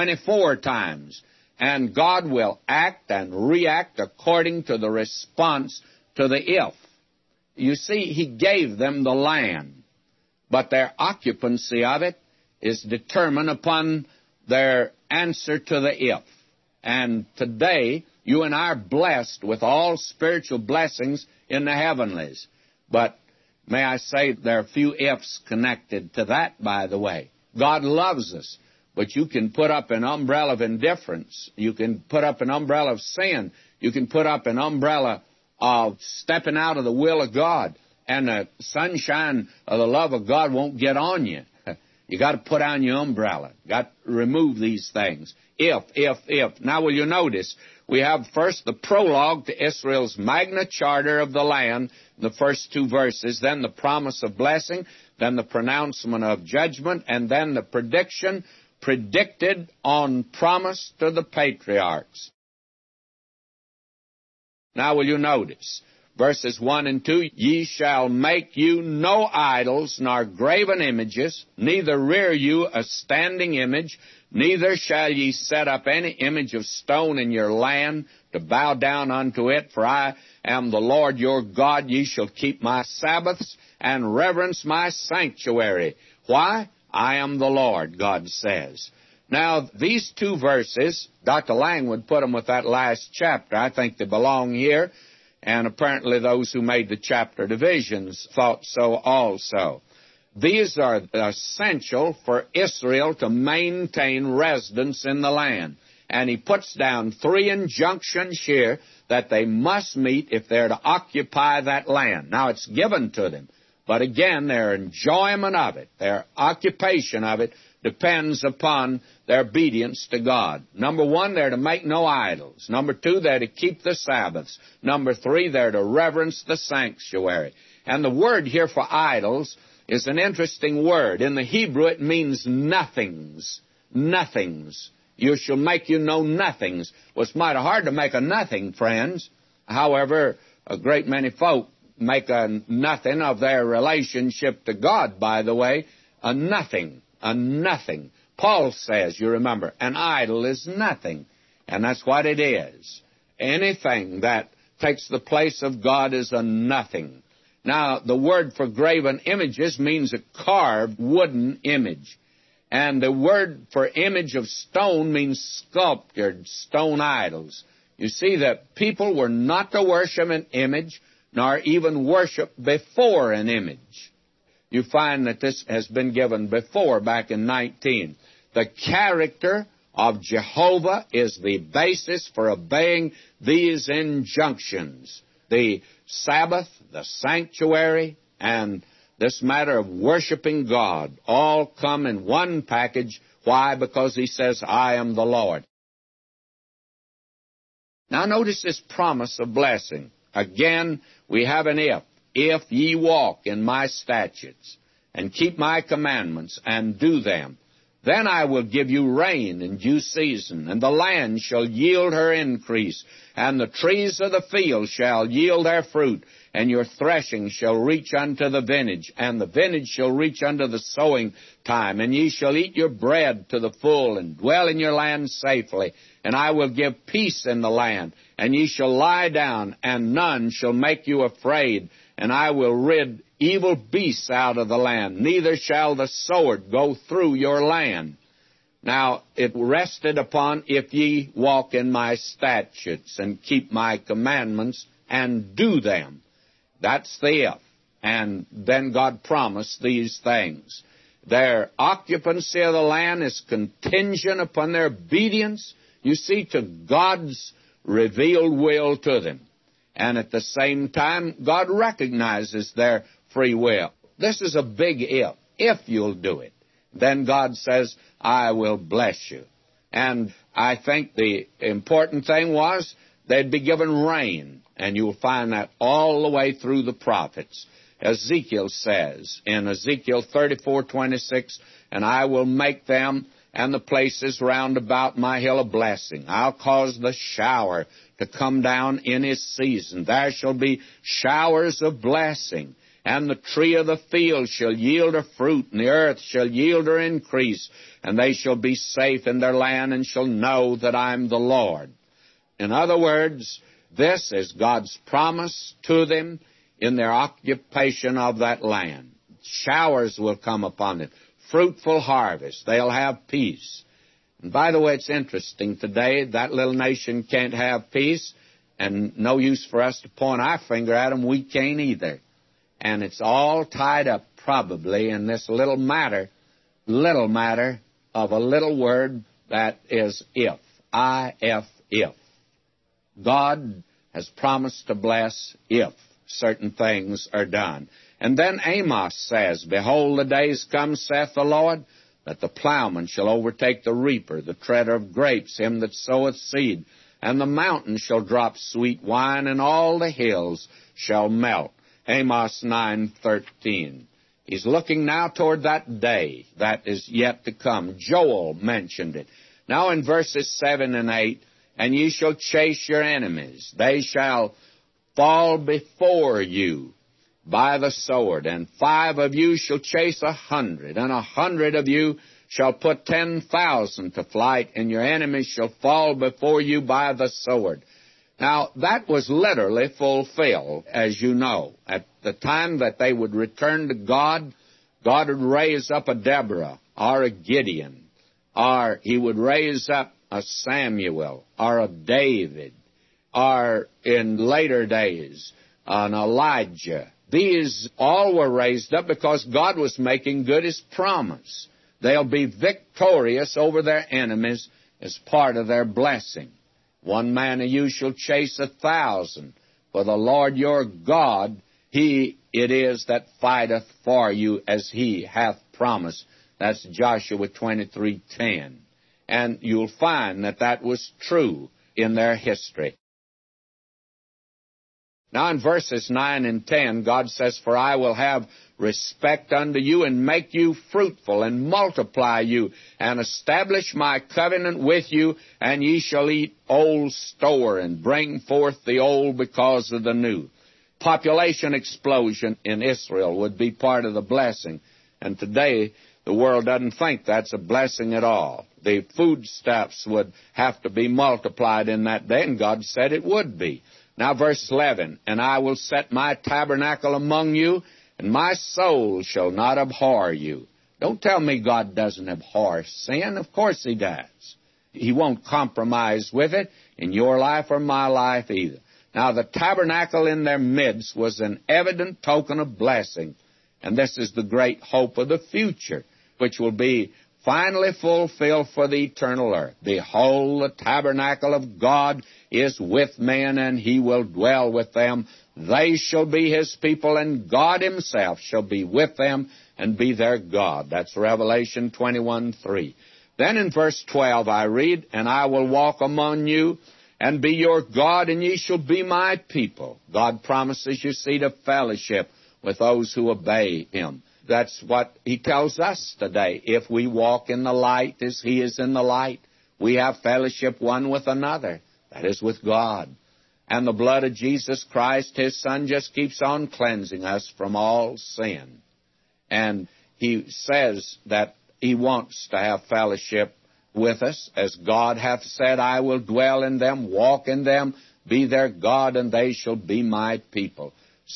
24 times. And God will act and react according to the response to the if. You see, He gave them the land, but their occupancy of it is determined upon their answer to the if. And today, you and I are blessed with all spiritual blessings in the heavenlies. But may I say, there are few ifs connected to that, by the way. God loves us, but you can put up an umbrella of indifference. You can put up an umbrella of sin. You can put up an umbrella of stepping out of the will of God, and the sunshine of the love of God won't get on you. You got to put on your umbrella. Got to remove these things. If. Now, will you notice, we have first the prologue to Israel's Magna Charta of the land, the first 2 verses, then the promise of blessing, then the pronouncement of judgment, and then the prediction predicted on promise to the patriarchs. Now, will you notice, verses 1 and 2, ye shall make you no idols, nor graven images, neither rear you a standing image, neither shall ye set up any image of stone in your land to bow down unto it, for I am the Lord your God. Ye shall keep my Sabbaths and reverence my sanctuary. Why? I am the Lord, God says. Now, these two verses, Dr. Lang would put them with that last chapter. I think they belong here, and apparently those who made the chapter divisions thought so also. These are essential for Israel to maintain residence in the land. And he puts down three injunctions here that they must meet if they're to occupy that land. Now, it's given to them, but again, their enjoyment of it, their occupation of it, depends upon their obedience to God. Number one, they're to make no idols. Number two, they're to keep the Sabbaths. Number three, they're to reverence the sanctuary. And the word here for idols is an interesting word. In the Hebrew, it means nothings. Nothings. You shall make you know nothings. Well, it's mighty hard to make a nothing, friends. However, a great many folk make a nothing of their relationship to God, by the way. A nothing. A nothing. Paul says, you remember, an idol is nothing. And that's what it is. Anything that takes the place of God is a nothing. Now, the word for graven images means a carved wooden image. And the word for image of stone means sculptured stone idols. You see that people were not to worship an image, nor even worship before an image. You find that this has been given before, back in 19. The character of Jehovah is the basis for obeying these injunctions. The Sabbath, the sanctuary, and this matter of worshiping God all come in one package. Why? Because he says, I am the Lord. Now notice this promise of blessing. Again, we have an if. If ye walk in my statutes and keep my commandments and do them, then I will give you rain in due season, and the land shall yield her increase, and the trees of the field shall yield their fruit, and your threshing shall reach unto the vintage, and the vintage shall reach unto the sowing time, and ye shall eat your bread to the full, and dwell in your land safely, and I will give peace in the land, and ye shall lie down, and none shall make you afraid, and I will rid evil beasts out of the land, neither shall the sword go through your land. Now, it rested upon if ye walk in my statutes and keep my commandments and do them. That's the if. And then God promised these things. Their occupancy of the land is contingent upon their obedience, you see, to God's revealed will to them. And at the same time, God recognizes their free will. This is a big if. If you'll do it, then God says, I will bless you. And I think the important thing was they'd be given rain. And you'll find that all the way through the prophets. Ezekiel says in Ezekiel 34:26, and I will make them and the places round about my hill a blessing. I'll cause the shower to come down in his season. There shall be showers of blessing. And the tree of the field shall yield her fruit, and the earth shall yield her increase, and they shall be safe in their land, and shall know that I'm the Lord. In other words, this is God's promise to them in their occupation of that land. Showers will come upon them, fruitful harvest. They'll have peace. And by the way, it's interesting today, that little nation can't have peace, and no use for us to point our finger at them. We can't either. And it's all tied up probably in this little matter of a little word that is if. I-F-if. God has promised to bless if certain things are done. And then Amos says, behold, the days come, saith the Lord, that the plowman shall overtake the reaper, the treader of grapes, him that soweth seed. And the mountains shall drop sweet wine, and all the hills shall melt. Amos 9:13. He's looking now toward that day that is yet to come. Joel mentioned it. Now in verses 7 and 8, and ye shall chase your enemies. They shall fall before you by the sword, and 5 of you shall chase 100, and 100 of you shall put 10,000 to flight, and your enemies shall fall before you by the sword. Now, that was literally fulfilled, as you know. At the time that they would return to God, God would raise up a Deborah or a Gideon, or he would raise up a Samuel or a David, or in later days, an Elijah. These all were raised up because God was making good his promise. They'll be victorious over their enemies as part of their blessing. 1 man of you shall chase 1,000. For the Lord your God, he it is that fighteth for you as he hath promised. That's Joshua 23:10. And you'll find that that was true in their history. Now in verses 9 and 10, God says, For I will have respect unto you, and make you fruitful, and multiply you, and establish my covenant with you, and ye shall eat old store, and bring forth the old because of the new. Population explosion in Israel would be part of the blessing, and today the world doesn't think that's a blessing at all. The foodstuffs would have to be multiplied in that day, and God said it would be. Now verse 11, And I will set my tabernacle among you, and my soul shall not abhor you. Don't tell me God doesn't abhor sin. Of course he does. He won't compromise with it in your life or my life either. Now the tabernacle in their midst was an evident token of blessing, and this is the great hope of the future, which will be finally fulfilled for the eternal earth. Behold, the tabernacle of God is with men, and he will dwell with them. They shall be his people, and God himself shall be with them and be their God. That's Revelation 21:3. Then in verse 12 I read, And I will walk among you, and be your God, and ye shall be my people. God promises, you see, to fellowship with those who obey him. That's what he tells us today. If we walk in the light as he is in the light, we have fellowship one with another. That is with God. And the blood of Jesus Christ, his Son, just keeps on cleansing us from all sin. And he says that he wants to have fellowship with us. As God hath said, I will dwell in them, walk in them, be their God, and they shall be my people.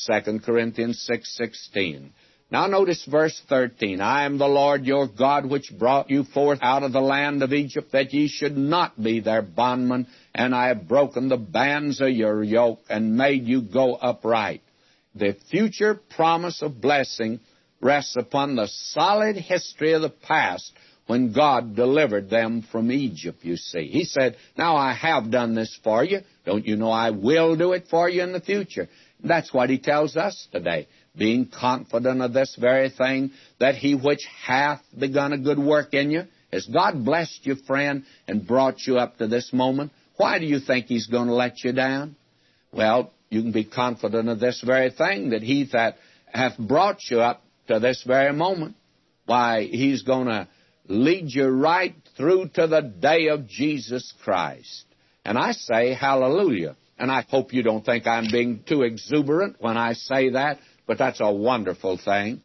2 Corinthians 6:16. Now notice verse 13. I am the Lord your God, which brought you forth out of the land of Egypt, that ye should not be their bondmen, and I have broken the bands of your yoke, and made you go upright. The future promise of blessing rests upon the solid history of the past, when God delivered them from Egypt, you see. He said, now I have done this for you. Don't you know I will do it for you in the future? That's what he tells us today, being confident of this very thing, that he which hath begun a good work in you. Has God blessed you, friend, and brought you up to this moment? Why do you think he's going to let you down? Well, you can be confident of this very thing, that he that hath brought you up to this very moment, why, he's going to lead you right through to the day of Jesus Christ. And I say hallelujah. And I hope you don't think I'm being too exuberant when I say that, but that's a wonderful thing.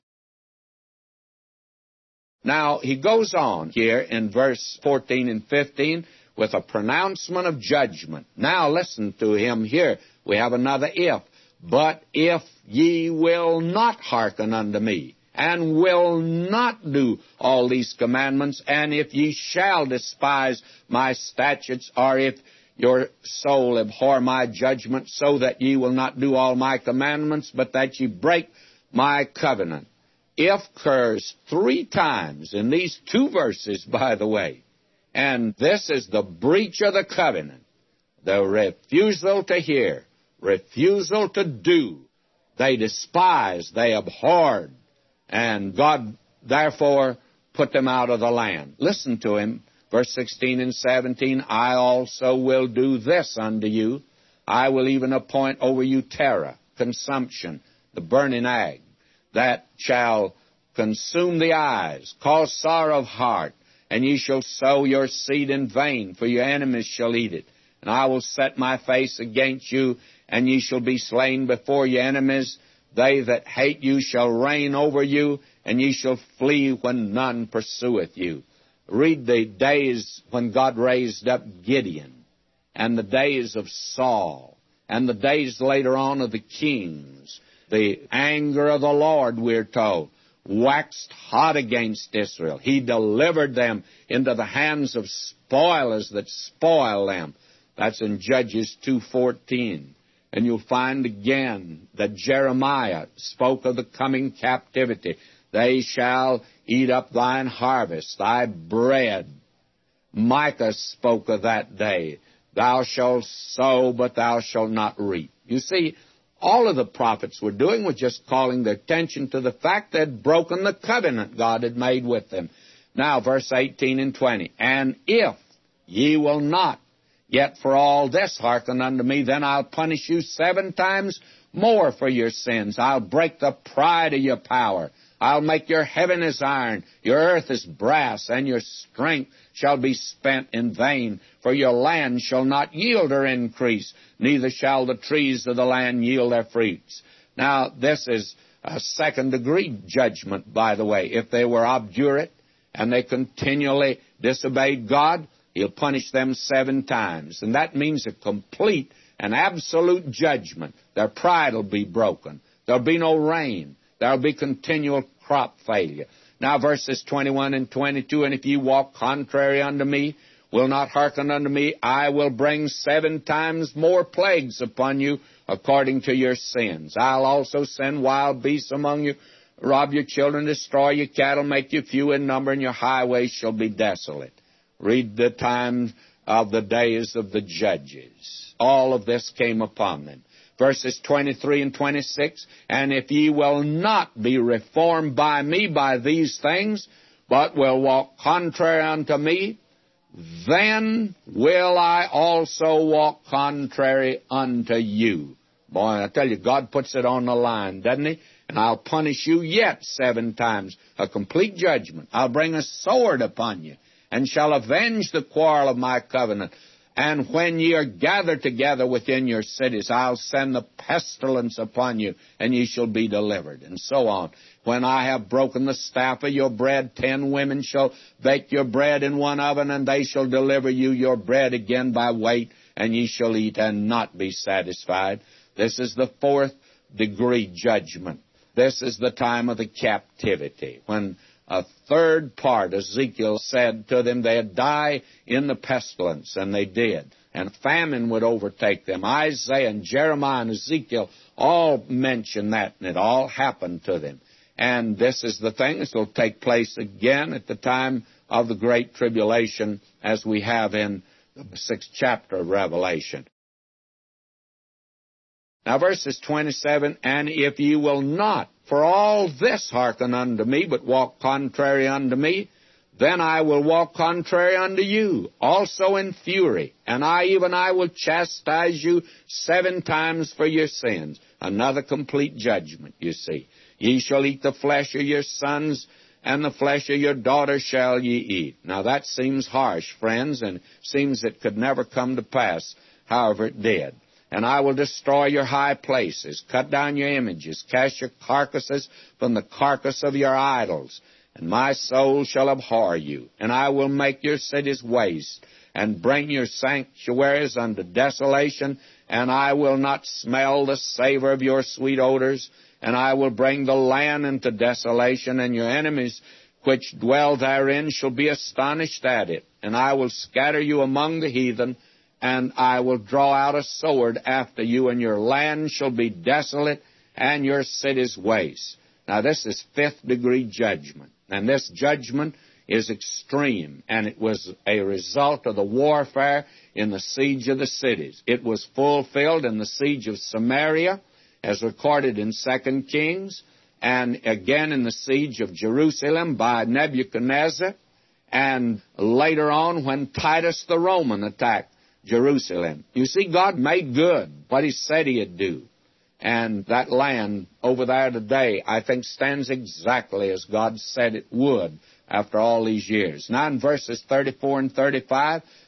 Now, he goes on here in verse 14 and 15 with a pronouncement of judgment. Now, listen to him here. We have another if. But if ye will not hearken unto me, and will not do all these commandments, and if ye shall despise my statutes, or if your soul abhor my judgment, so that ye will not do all my commandments, but that ye break my covenant. If occurs 3 times in these 2 verses, by the way. And this is the breach of the covenant. The refusal to hear, refusal to do. They despised, they abhorred, and God therefore put them out of the land. Listen to him. Verse 16 and 17, I also will do this unto you. I will even appoint over you terror, consumption, the burning egg, that shall consume the eyes, cause sorrow of heart, and ye shall sow your seed in vain, for your enemies shall eat it. And I will set my face against you, and ye shall be slain before your enemies. They that hate you shall reign over you, and ye shall flee when none pursueth you. Read the days when God raised up Gideon, and the days of Saul, and the days later on of the kings. The anger of the Lord, we're told, waxed hot against Israel. He delivered them into the hands of spoilers that spoil them. That's in Judges 2:14. And you'll find again that Jeremiah spoke of the coming captivity. They shall eat up thine harvest, thy bread. Micah spoke of that day. Thou shalt sow, but thou shalt not reap. You see, all of the prophets were doing was just calling their attention to the fact they had broken the covenant God had made with them. Now, verse 18 and 20. And if ye will not yet for all this hearken unto me, then I'll punish you 7 times more for your sins. I'll break the pride of your power. I'll make your heaven as iron, your earth as brass, and your strength shall be spent in vain. For your land shall not yield her increase, neither shall the trees of the land yield their fruits. Now, this is a second-degree judgment, by the way. If they were obdurate and they continually disobeyed God, He'll punish them 7 times. And that means a complete and absolute judgment. Their pride will be broken. There'll be no rain. There'll be continual crop failure. Now, verses 21 and 22, and if ye walk contrary unto me, will not hearken unto me, I will bring 7 times more plagues upon you according to your sins. I'll also send wild beasts among you, rob your children, destroy your cattle, make you few in number, and your highways shall be desolate. Read the time of the days of the judges. All of this came upon them. Verses 23 and 26, and if ye will not be reformed by me by these things, but will walk contrary unto me, then will I also walk contrary unto you. Boy, I tell you, God puts it on the line, doesn't He? And I'll punish you yet 7 times, a complete judgment. I'll bring a sword upon you, and shall avenge the quarrel of my covenant. And when ye are gathered together within your cities, I'll send the pestilence upon you, and ye shall be delivered. And so on. When I have broken the staff of your bread, 10 women shall bake your bread in one oven, and they shall deliver you your bread again by weight, and ye shall eat and not be satisfied. This is the 4th degree judgment. This is the time of the captivity, when a 3rd part, Ezekiel said to them, they'd die in the pestilence, and they did. And famine would overtake them. Isaiah and Jeremiah and Ezekiel all mention that, and it all happened to them. And this is the thing that will take place again at the time of the Great Tribulation, as we have in the 6th chapter of Revelation. Now, verses 27, and if ye will not for all this hearken unto me, but walk contrary unto me, then I will walk contrary unto you, also in fury, and I will chastise you 7 times for your sins. Another complete judgment, you see. Ye shall eat the flesh of your sons, and the flesh of your daughters shall ye eat. Now that seems harsh, friends, and seems it could never come to pass. However, it did. And I will destroy your high places, cut down your images, cast your carcasses from the carcass of your idols. And my soul shall abhor you, and I will make your cities waste, and bring your sanctuaries unto desolation, and I will not smell the savor of your sweet odors, and I will bring the land into desolation, and your enemies which dwell therein shall be astonished at it. And I will scatter you among the heathen, and I will draw out a sword after you, and your land shall be desolate, and your cities waste. Now, this is 5th degree judgment, and this judgment is extreme, and it was a result of the warfare in the siege of the cities. It was fulfilled in the siege of Samaria, as recorded in 2 Kings, and again in the siege of Jerusalem by Nebuchadnezzar, and later on when Titus the Roman attacked Jerusalem. You see, God made good what He said He'd do. And that land over there today, I think, stands exactly as God said it would after all these years. Now in verses 34 and 35,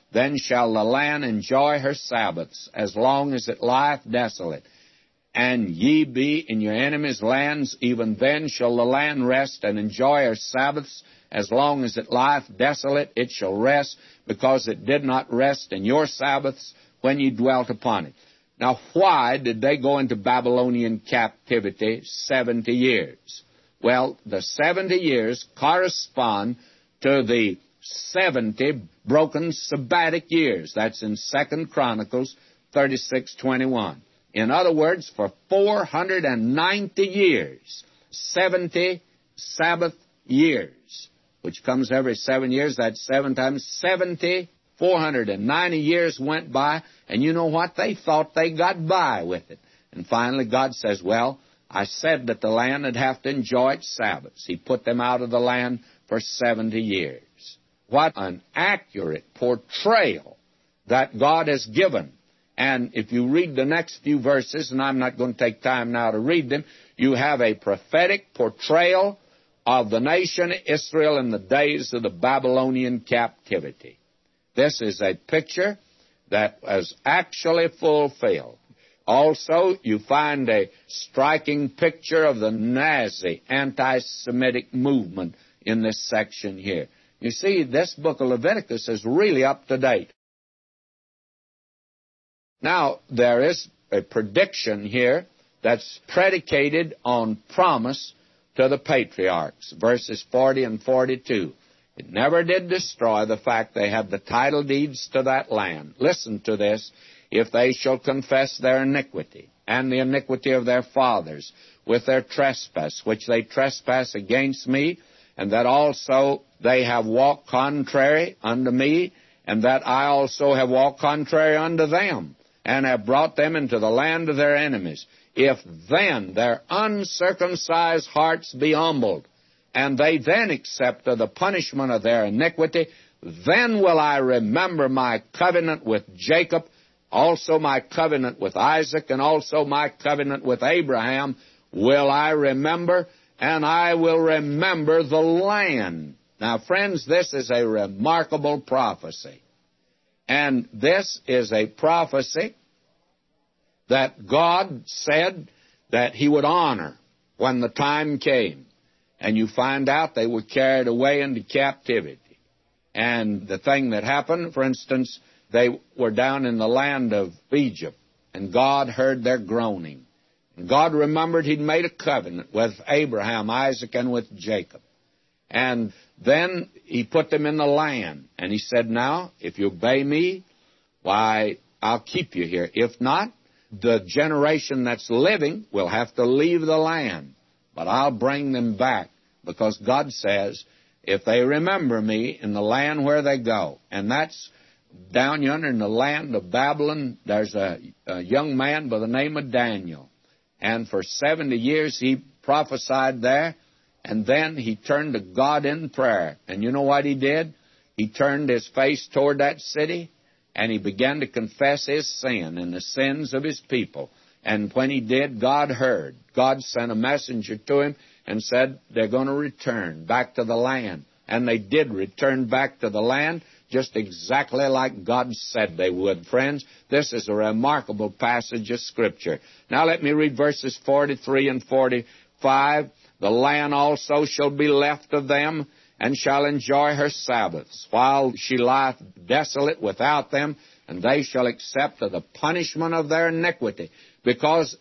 then shall the land enjoy her Sabbaths, as long as it lieth desolate. And ye be in your enemies' lands, even then shall the land rest and enjoy her Sabbaths, as long as it lieth desolate, it shall rest, because it did not rest in your Sabbaths when ye dwelt upon it. Now, why did they go into Babylonian captivity 70 years? Well, the 70 years correspond to the 70 broken sabbatic years. That's in 2 Chronicles 36:21. In other words, for 490 years, 70 Sabbath years, which comes every 7 years, that's 7 times 70, 490 years went by, and you know what? They thought they got by with it. And finally God says, well, I said that the land would have to enjoy its Sabbaths. He put them out of the land for 70 years. What an accurate portrayal that God has given. And if you read the next few verses, and I'm not going to take time now to read them, you have a prophetic portrayal of the nation Israel in the days of the Babylonian captivity. This is a picture that was actually fulfilled. Also, you find a striking picture of the Nazi anti-Semitic movement in this section here. You see, this book of Leviticus is really up to date. Now, there is a prediction here that's predicated on promise to the patriarchs, verses 40 and 42. It never did destroy the fact they had the title deeds to that land. Listen to this. If they shall confess their iniquity and the iniquity of their fathers with their trespass, which they trespass against me, and that also they have walked contrary unto me, and that I also have walked contrary unto them, and have brought them into the land of their enemies. If then their uncircumcised hearts be humbled, and they then accept of the punishment of their iniquity, then will I remember my covenant with Jacob, also my covenant with Isaac, and also my covenant with Abraham will I remember, and I will remember the land. Now, friends, this is a remarkable prophecy. And this is a prophecy that God said that He would honor when the time came. And you find out they were carried away into captivity. And the thing that happened, for instance, they were down in the land of Egypt, and God heard their groaning. And God remembered He'd made a covenant with Abraham, Isaac, and with Jacob. And then He put them in the land. And He said, now, if you obey me, why, I'll keep you here. If not, the generation that's living will have to leave the land. But I'll bring them back, because God says, if they remember me in the land where they go, and that's down yonder in the land of Babylon, there's a young man by the name of Daniel. And for 70 years he prophesied there, and then he turned to God in prayer. And you know what he did? He turned his face toward that city, and he began to confess his sin and the sins of his people. And when he did, God heard. God sent a messenger to him and said they're going to return back to the land. And they did return back to the land, just exactly like God said they would, friends. This is a remarkable passage of Scripture. Now let me read verses 43 and 45. The land also shall be left of them, and shall enjoy her Sabbaths, while she lieth desolate without them, and they shall accept of the punishment of their iniquity, because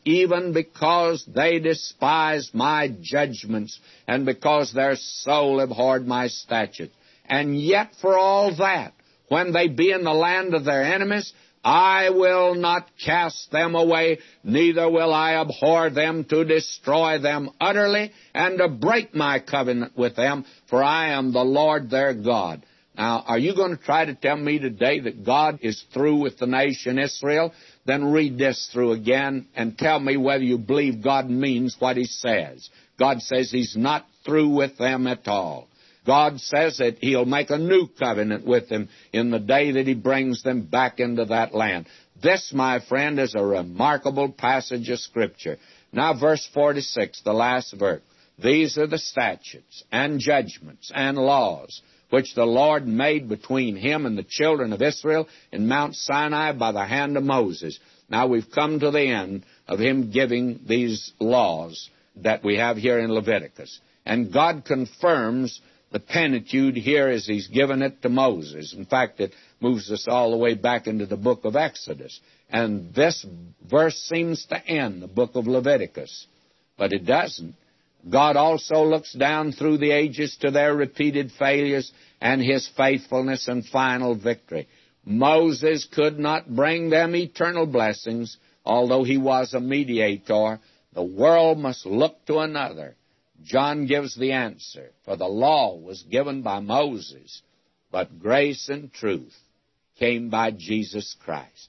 they despise my judgments, and because their soul abhorred my statutes. And yet for all that, when they be in the land of their enemies, I will not cast them away, neither will I abhor them to destroy them utterly, and to break my covenant with them, for I am the Lord their God. Now, are you going to try to tell me today that God is through with the nation Israel? Then read this through again and tell me whether you believe God means what He says. God says He's not through with them at all. God says that He'll make a new covenant with them in the day that He brings them back into that land. This, my friend, is a remarkable passage of Scripture. Now, verse 46, the last verse. These are the statutes and judgments and laws which the Lord made between him and the children of Israel in Mount Sinai by the hand of Moses. Now we've come to the end of him giving these laws that we have here in Leviticus. And God confirms the Pentateuch here as he's given it to Moses. In fact, it moves us all the way back into the book of Exodus. And this verse seems to end the book of Leviticus. But it doesn't. God also looks down through the ages to their repeated failures and his faithfulness and final victory. Moses could not bring them eternal blessings, although he was a mediator. The world must look to another. John gives the answer, for the law was given by Moses, but grace and truth came by Jesus Christ.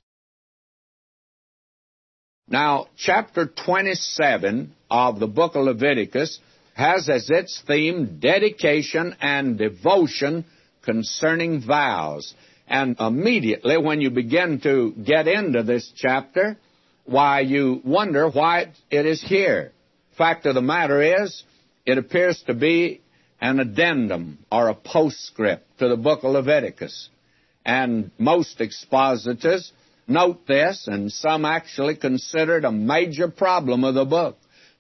Now, chapter 27 of the book of Leviticus has as its theme dedication and devotion concerning vows. And immediately when you begin to get into this chapter, why, you wonder why it is here. Fact of the matter is, it appears to be an addendum or a postscript to the book of Leviticus. And most expositors note this, and some actually consider it a major problem of the book.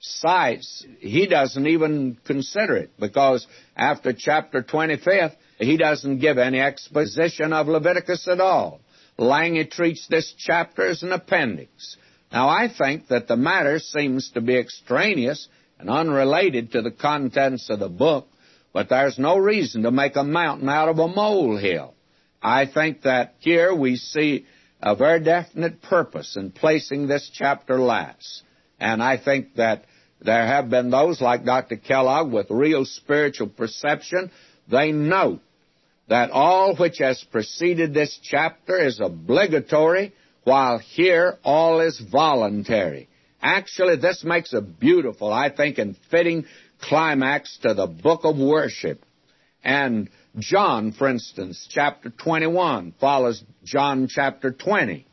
Cites, he doesn't even consider it, because after chapter 25, he doesn't give any exposition of Leviticus at all. Lange treats this chapter as an appendix. Now, I think that the matter seems to be extraneous and unrelated to the contents of the book, but there's no reason to make a mountain out of a molehill. I think that here we see a very definite purpose in placing this chapter last. And I think that there have been those like Dr. Kellogg with real spiritual perception. They note that all which has preceded this chapter is obligatory, while here all is voluntary. Actually, this makes a beautiful, I think, and fitting climax to the book of worship. And John, for instance, chapter 21 follows John chapter 20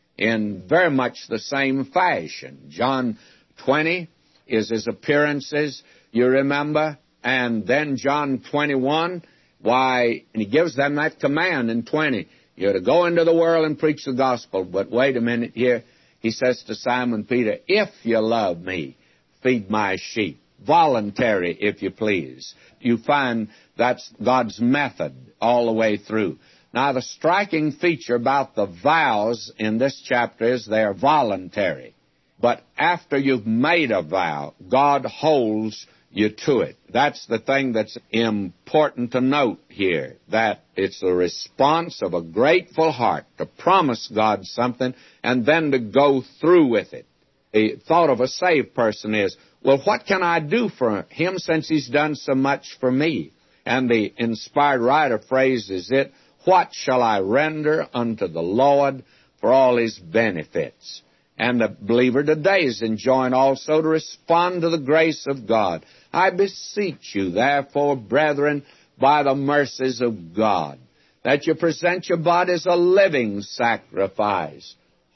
in very much the same fashion. John 20 is his appearances, you remember, and then John 21, why, and he gives them that command in 20. You're to go into the world and preach the gospel. But wait a minute here. He says to Simon Peter, if you love me, feed my sheep. Voluntary, if you please. You find that's God's method all the way through. Now, the striking feature about the vows in this chapter is they're voluntary. But after you've made a vow, God holds you to it. That's the thing that's important to note here, that it's the response of a grateful heart to promise God something and then to go through with it. The thought of a saved person is, well, what can I do for him since he's done so much for me? And the inspired writer phrases it, what shall I render unto the Lord for all his benefits? And the believer today is enjoined also to respond to the grace of God. I beseech you, therefore, brethren, by the mercies of God, that you present your bodies a living sacrifice,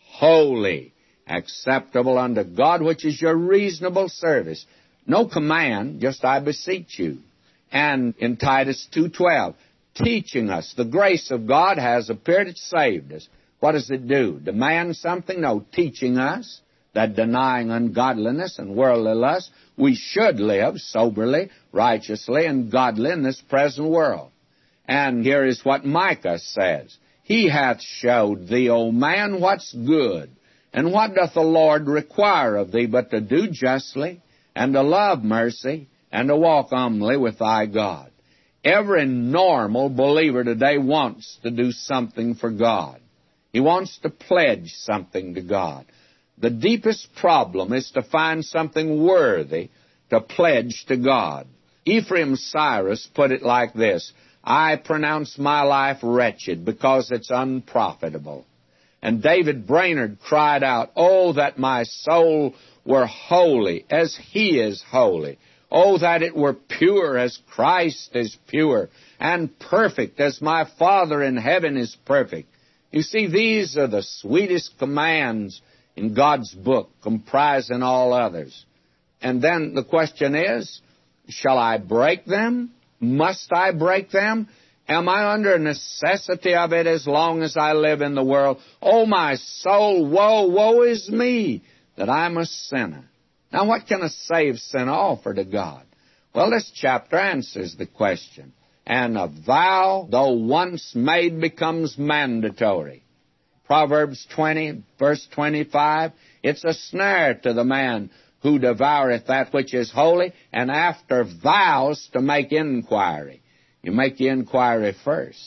holy, acceptable unto God, which is your reasonable service. No command, just I beseech you. And in Titus 2:12, teaching us the grace of God has appeared, it saved us. What does it do? Demand something? No, teaching us that denying ungodliness and worldly lust, we should live soberly, righteously, and godly in this present world. And here is what Micah says. He hath showed thee, O man, what's good. And what doth the Lord require of thee but to do justly, and to love mercy, and to walk humbly with thy God? Every normal believer today wants to do something for God. He wants to pledge something to God. The deepest problem is to find something worthy to pledge to God. Ephraim Cyrus put it like this, I pronounce my life wretched because it's unprofitable. And David Brainerd cried out, oh, that my soul were holy as he is holy. Oh, that it were pure as Christ is pure, and perfect as my Father in heaven is perfect. You see, these are the sweetest commands in God's book, comprising all others. And then the question is, shall I break them? Must I break them? Am I under a necessity of it as long as I live in the world? Oh, my soul, woe is me, that I'm a sinner. Now, what can a saved sinner offer to God? Well, this chapter answers the question. And a vow, though once made, becomes mandatory. Proverbs 20, verse 25, it's a snare to the man who devoureth that which is holy, and after vows to make inquiry. You make the inquiry first.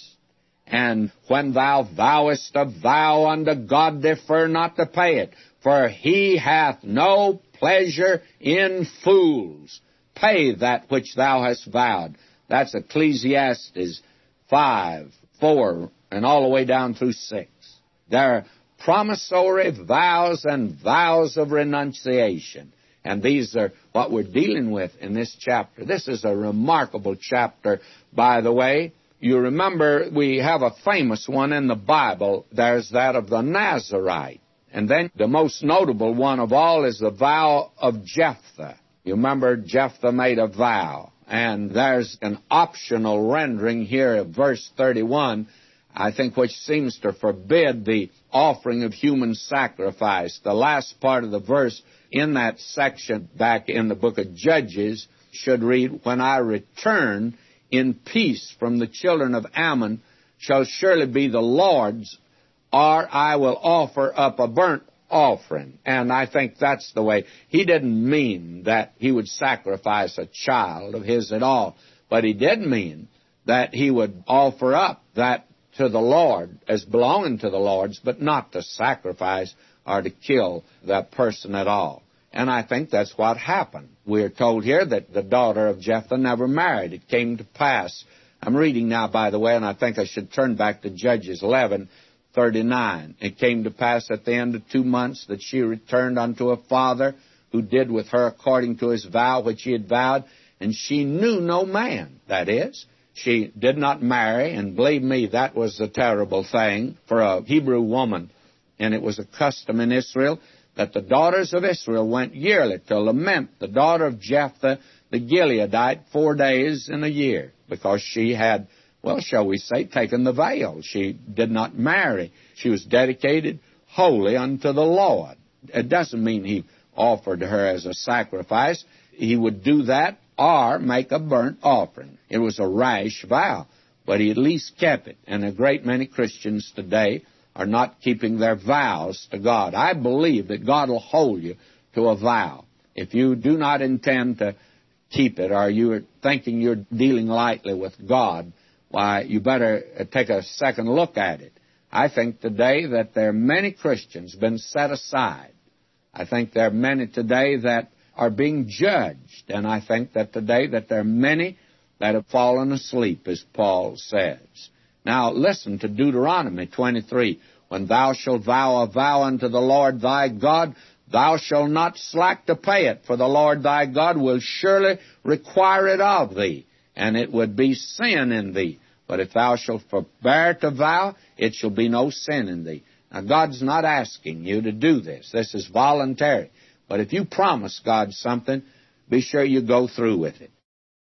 And when thou vowest a vow unto God, defer not to pay it, for he hath no pleasure in fools. Pay that which thou hast vowed. That's Ecclesiastes 5, 4, and all the way down through 6. There are promissory vows and vows of renunciation. And these are what we're dealing with in this chapter. This is a remarkable chapter, by the way. You remember we have a famous one in the Bible. There's that of the Nazarite. And then the most notable one of all is the vow of Jephthah. You remember Jephthah made a vow. And there's an optional rendering here of verse 31, I think, which seems to forbid the offering of human sacrifice. The last part of the verse in that section back in the book of Judges should read, when I return in peace from the children of Ammon shall surely be the Lord's, or I will offer up a burnt offering. And I think that's the way. He didn't mean that he would sacrifice a child of his at all, but he did mean that he would offer up that to the Lord as belonging to the Lord's, but not to sacrifice or to kill that person at all. And I think that's what happened. We're told here that the daughter of Jephthah never married. It came to pass. I'm reading now, by the way, and I think I should turn back to Judges 11:39. It came to pass at the end of 2 months that she returned unto her father, who did with her according to his vow which he had vowed, and she knew no man. That is, she did not marry, and believe me, that was a terrible thing for a Hebrew woman. And it was a custom in Israel that the daughters of Israel went yearly to lament the daughter of Jephthah the Gileadite 4 days in a year, because she had, well, shall we say, taken the veil. She did not marry. She was dedicated wholly unto the Lord. It doesn't mean he offered her as a sacrifice. He would do that or make a burnt offering. It was a rash vow, but he at least kept it. And a great many Christians today are not keeping their vows to God. I believe that God will hold you to a vow. If you do not intend to keep it, or you're thinking you're dealing lightly with God, why, you better take a second look at it. I think today that there are many Christians been set aside. I think there are many today that are being judged. And I think that today that there are many that have fallen asleep, as Paul says. Now, listen to Deuteronomy 23. When thou shalt vow a vow unto the Lord thy God, thou shalt not slack to pay it, for the Lord thy God will surely require it of thee, and it would be sin in thee. But if thou shalt forbear to vow, it shall be no sin in thee. Now, God's not asking you to do this. This is voluntary. But if you promise God something, be sure you go through with it.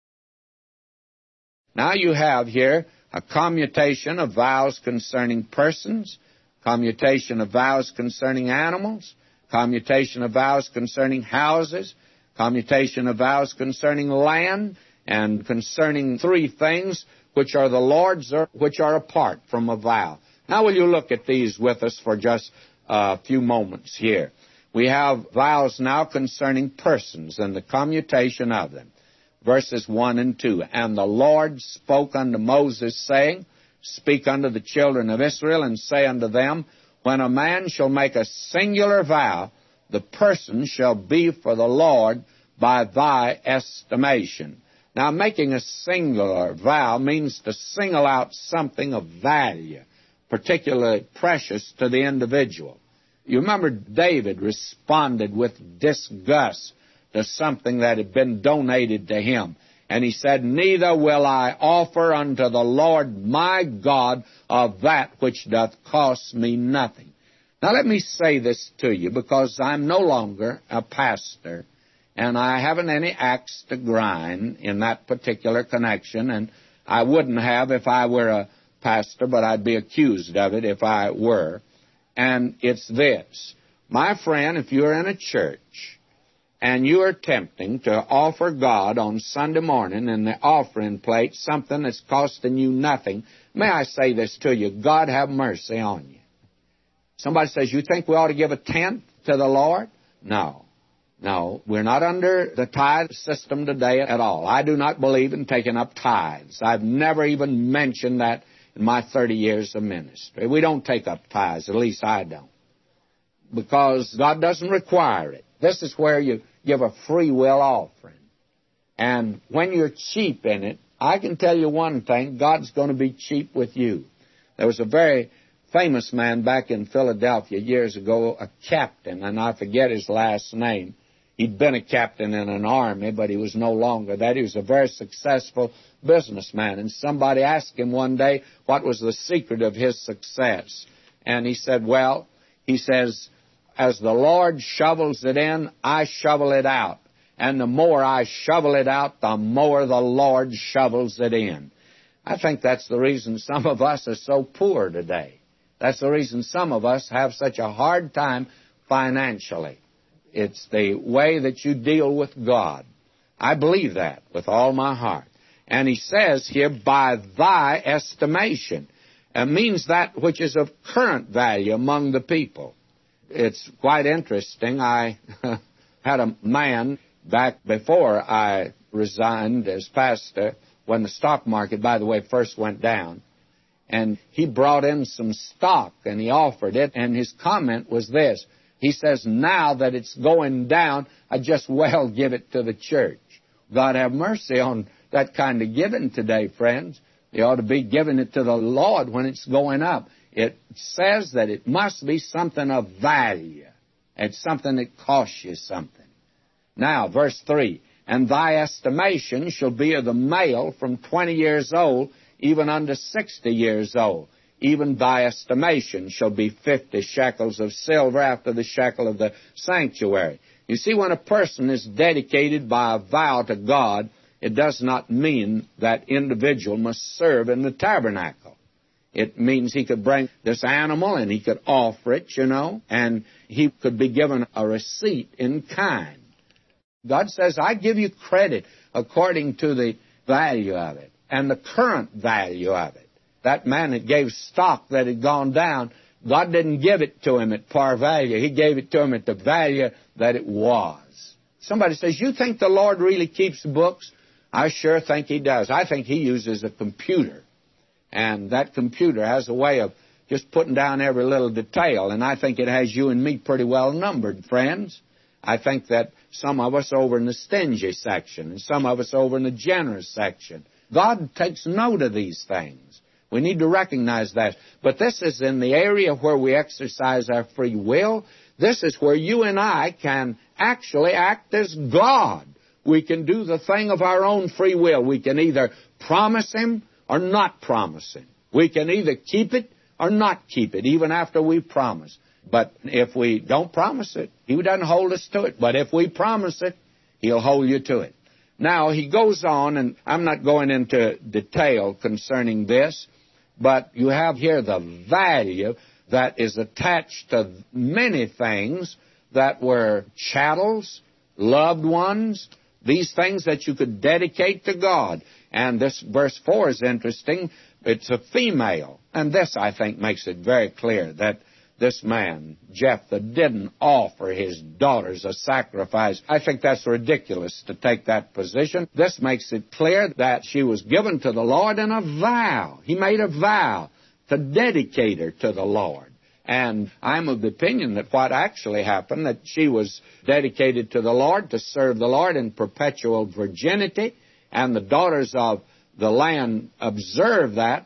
Now you have here a commutation of vows concerning persons, commutation of vows concerning animals, commutation of vows concerning houses, commutation of vows concerning land, and concerning 3 things which are the Lord's or which are apart from a vow. Now will you look at these with us for just a few moments here. We have vows now concerning persons and the commutation of them. Verses 1 and 2. And the Lord spoke unto Moses, saying, Speak unto the children of Israel, and say unto them, When a man shall make a singular vow, the person shall be for the Lord by thy estimation. Now, making a singular vow means to single out something of value, particularly precious to the individual. You remember David responded with disgust to something that had been donated to him. And he said, Neither will I offer unto the Lord my God of that which doth cost me nothing. Now let me say this to you, because I'm no longer a pastor, and I haven't any axe to grind in that particular connection, and I wouldn't have if I were a pastor, but I'd be accused of it if I were. And it's this. My friend, if you're in a church and you are attempting to offer God on Sunday morning in the offering plate something that's costing you nothing, may I say this to you, God have mercy on you. Somebody says, you think we ought to give a tenth to the Lord? No. No, we're not under the tithe system today at all. I do not believe in taking up tithes. I've never even mentioned that in my 30 years of ministry. We don't take up tithes, at least I don't, because God doesn't require it. This is where you give a free will offering. And when you're cheap in it, I can tell you one thing, God's going to be cheap with you. There was a very famous man back in Philadelphia years ago, a captain, and I forget his last name. He'd been a captain in an army, but he was no longer that. He was a very successful businessman. And somebody asked him one day what was the secret of his success. And he said, well, he says, as the Lord shovels it in, I shovel it out. And the more I shovel it out, the more the Lord shovels it in. I think that's the reason some of us are so poor today. That's the reason some of us have such a hard time financially. It's the way that you deal with God. I believe that with all my heart. And he says here, by thy estimation. It means that which is of current value among the people. It's quite interesting. I had a man back before I resigned as pastor, when the stock market, by the way, first went down. And he brought in some stock, and he offered it, and his comment was this. He says, now that it's going down, I just well give it to the church. God have mercy on that kind of giving today, friends. You ought to be giving it to the Lord when it's going up. It says that it must be something of value. It's something that costs you something. Now, verse 3, and thy estimation shall be of the male from 20 years old, even unto 60 years old. Even thy estimation shall be 50 shekels of silver after the shekel of the sanctuary. You see, when a person is dedicated by a vow to God, it does not mean that individual must serve in the tabernacle. It means he could bring this animal and he could offer it, and he could be given a receipt in kind. God says, I give you credit according to the value of it and the current value of it. That man that gave stock that had gone down, God didn't give it to him at par value. He gave it to him at the value that it was. Somebody says, you think the Lord really keeps books? I sure think He does. I think He uses a computer. And that computer has a way of just putting down every little detail. And I think it has you and me pretty well numbered, friends. I think that some of us over in the stingy section and some of us over in the generous section. God takes note of these things. We need to recognize that. But this is in the area where we exercise our free will. This is where you and I can actually act as God. We can do the thing of our own free will. We can either promise Him or not promise Him. We can either keep it or not keep it, even after we promise. But if we don't promise it, He doesn't hold us to it. But if we promise it, He'll hold you to it. Now, he goes on, and I'm not going into detail concerning this, but you have here the value that is attached to many things that were chattels, loved ones, these things that you could dedicate to God. And this verse 4 is interesting. It's a female. And this, I think, makes it very clear that this man, Jephthah, didn't offer his daughters a sacrifice. I think that's ridiculous to take that position. This makes it clear that she was given to the Lord in a vow. He made a vow to dedicate her to the Lord. And I'm of the opinion that what actually happened, that she was dedicated to the Lord to serve the Lord in perpetual virginity, and the daughters of the land observed that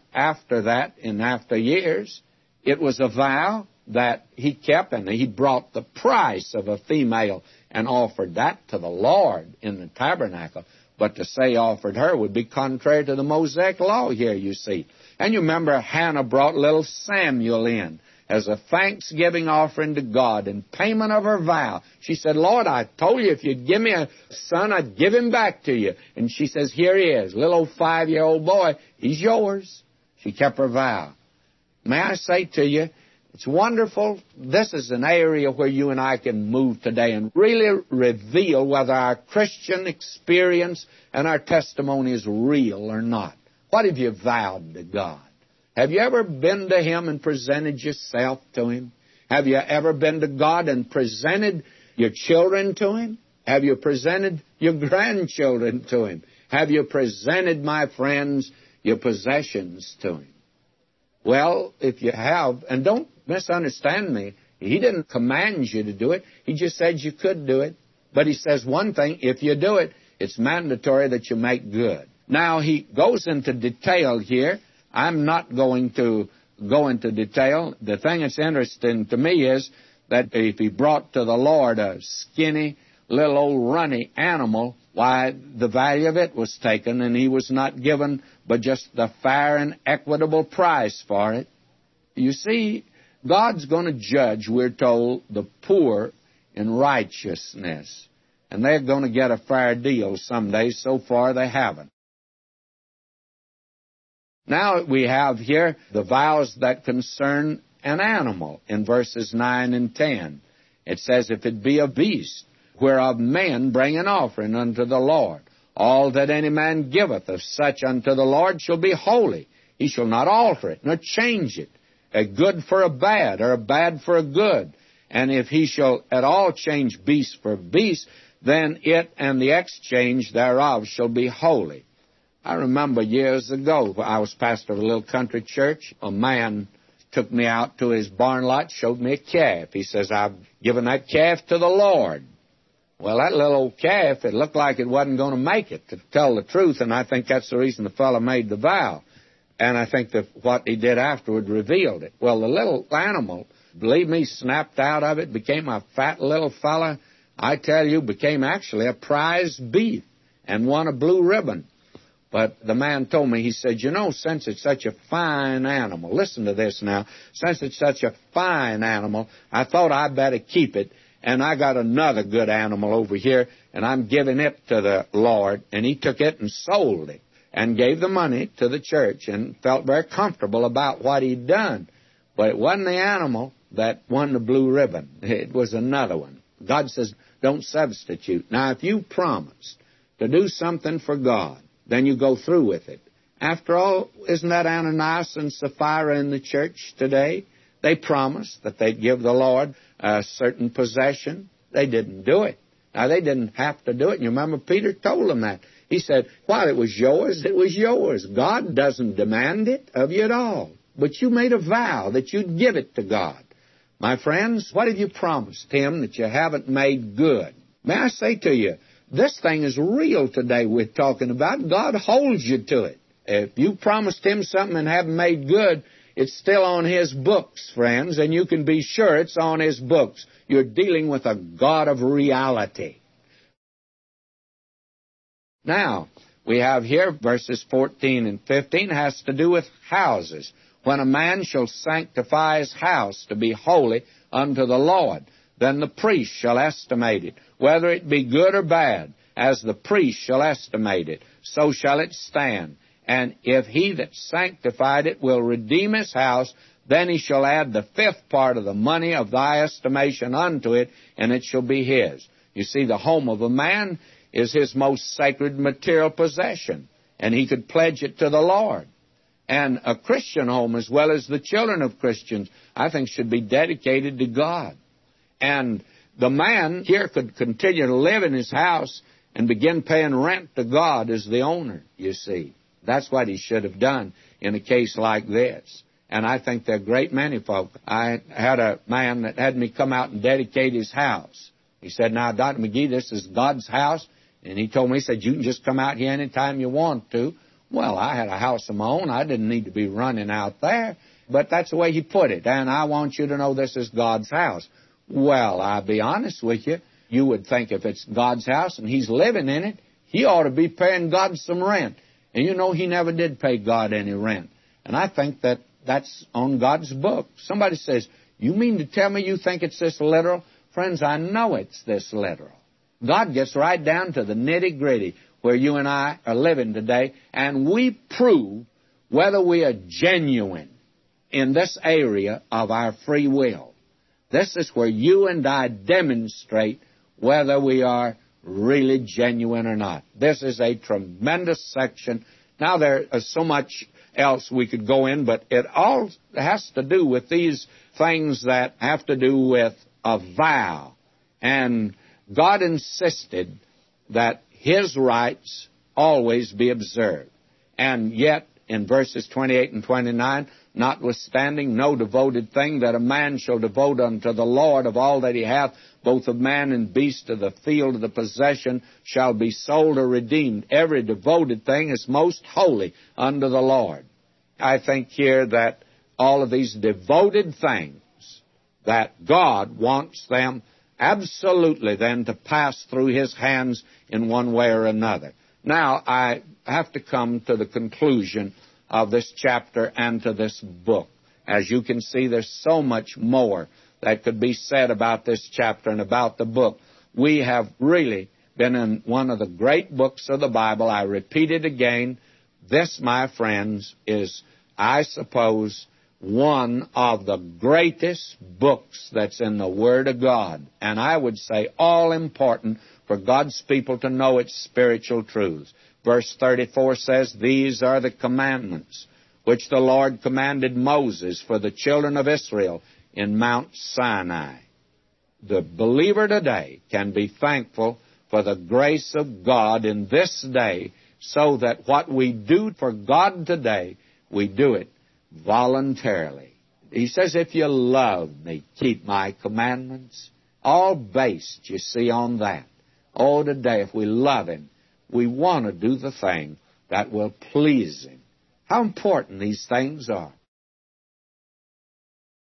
in after years. It was a vow that he kept, and he brought the price of a female and offered that to the Lord in the tabernacle. But to say offered her would be contrary to the Mosaic law here, you see. And you remember Hannah brought little Samuel in. as a thanksgiving offering to God in payment of her vow. She said, Lord, I told you if you'd give me a son, I'd give him back to you. And she says, here he is, little old 5-year-old boy. He's yours. She kept her vow. May I say to you, it's wonderful. This is an area where you and I can move today and really reveal whether our Christian experience and our testimony is real or not. What have you vowed to God? Have you ever been to Him and presented yourself to Him? Have you ever been to God and presented your children to Him? Have you presented your grandchildren to Him? Have you presented, my friends, your possessions to Him? Well, if you have, and don't misunderstand me, He didn't command you to do it. He just said you could do it. But He says one thing, if you do it, it's mandatory that you make good. Now, He goes into detail here. I'm not going to go into detail. The thing that's interesting to me is that if He brought to the Lord a skinny, little old runny animal, why, the value of it was taken, and He was not given but just the fair and equitable price for it. You see, God's going to judge, we're told, the poor in righteousness. And they're going to get a fair deal someday. So far, they haven't. Now we have here the vows that concern an animal in verses 9 and 10. It says, if it be a beast, whereof men bring an offering unto the Lord, all that any man giveth of such unto the Lord shall be holy. He shall not alter it, nor change it, a good for a bad, or a bad for a good. And if he shall at all change beast for beast, then it and the exchange thereof shall be holy. I remember years ago, I was pastor of a little country church. A man took me out to his barn lot, showed me a calf. He says, I've given that calf to the Lord. Well, that little old calf, it looked like it wasn't going to make it, to tell the truth, and I think that's the reason the fellow made the vow. And I think that what he did afterward revealed it. Well, the little animal, believe me, snapped out of it, became a fat little fella. I tell you, became actually a prize beef and won a blue ribbon. But the man told me, he said, you know, since it's such a fine animal, listen to this now, since it's such a fine animal, I thought I'd better keep it. And I got another good animal over here, and I'm giving it to the Lord. And he took it and sold it and gave the money to the church and felt very comfortable about what he'd done. But it wasn't the animal that won the blue ribbon. It was another one. God says, don't substitute. Now, if you promised to do something for God, then you go through with it. After all, isn't that Ananias and Sapphira in the church today? They promised that they'd give the Lord a certain possession. They didn't do it. Now, they didn't have to do it. And you remember Peter told them that. He said, while it was yours, it was yours. God doesn't demand it of you at all. But you made a vow that you'd give it to God. My friends, what have you promised Him that you haven't made good? May I say to you, this thing is real today we're talking about. God holds you to it. If you promised Him something and haven't made good, it's still on His books, friends, and you can be sure it's on His books. You're dealing with a God of reality. Now, we have here verses 14 and 15 has to do with houses. When a man shall sanctify his house to be holy unto the Lord, then the priest shall estimate it, whether it be good or bad, as the priest shall estimate it, so shall it stand. And if he that sanctified it will redeem his house, then he shall add the fifth part of the money of thy estimation unto it, and it shall be his. You see, the home of a man is his most sacred material possession, and he could pledge it to the Lord. And a Christian home, as well as the children of Christians, I think should be dedicated to God. And the man here could continue to live in his house and begin paying rent to God as the owner, you see. That's what he should have done in a case like this. And I think there are a great many folk. I had a man that had me come out and dedicate his house. He said, now, Dr. McGee, this is God's house. And he told me, he said, you can just come out here anytime you want to. Well, I had a house of my own. I didn't need to be running out there. But that's the way he put it. And I want you to know this is God's house. Well, I'll be honest with you. You would think if it's God's house and he's living in it, he ought to be paying God some rent. And you know, he never did pay God any rent. And I think that that's on God's book. Somebody says, you mean to tell me you think it's this literal? Friends, I know it's this literal. God gets right down to the nitty-gritty where you and I are living today, and we prove whether we are genuine in this area of our free will. This is where you and I demonstrate whether we are really genuine or not. This is a tremendous section. Now, there is so much else we could go in, but it all has to do with these things that have to do with a vow. And God insisted that His rights always be observed. And yet, in verses 28 and 29, notwithstanding no devoted thing that a man shall devote unto the Lord of all that he hath, both of man and beast of the field of the possession, shall be sold or redeemed. Every devoted thing is most holy unto the Lord. I think here that all of these devoted things, that God wants them absolutely then to pass through His hands in one way or another. Now, I have to come to the conclusion of this chapter and to this book. As you can see, there's so much more that could be said about this chapter and about the book. We have really been in one of the great books of the Bible. I repeat it again. This, my friends, is, I suppose, one of the greatest books that's in the Word of God. And I would say all important for God's people to know its spiritual truths. Verse 34 says, these are the commandments which the Lord commanded Moses for the children of Israel in Mount Sinai. The believer today can be thankful for the grace of God in this day, so that what we do for God today, we do it voluntarily. He says, if you love me, keep my commandments. All based, you see, on that. Oh, today, if we love Him, we want to do the thing that will please Him. How important these things are.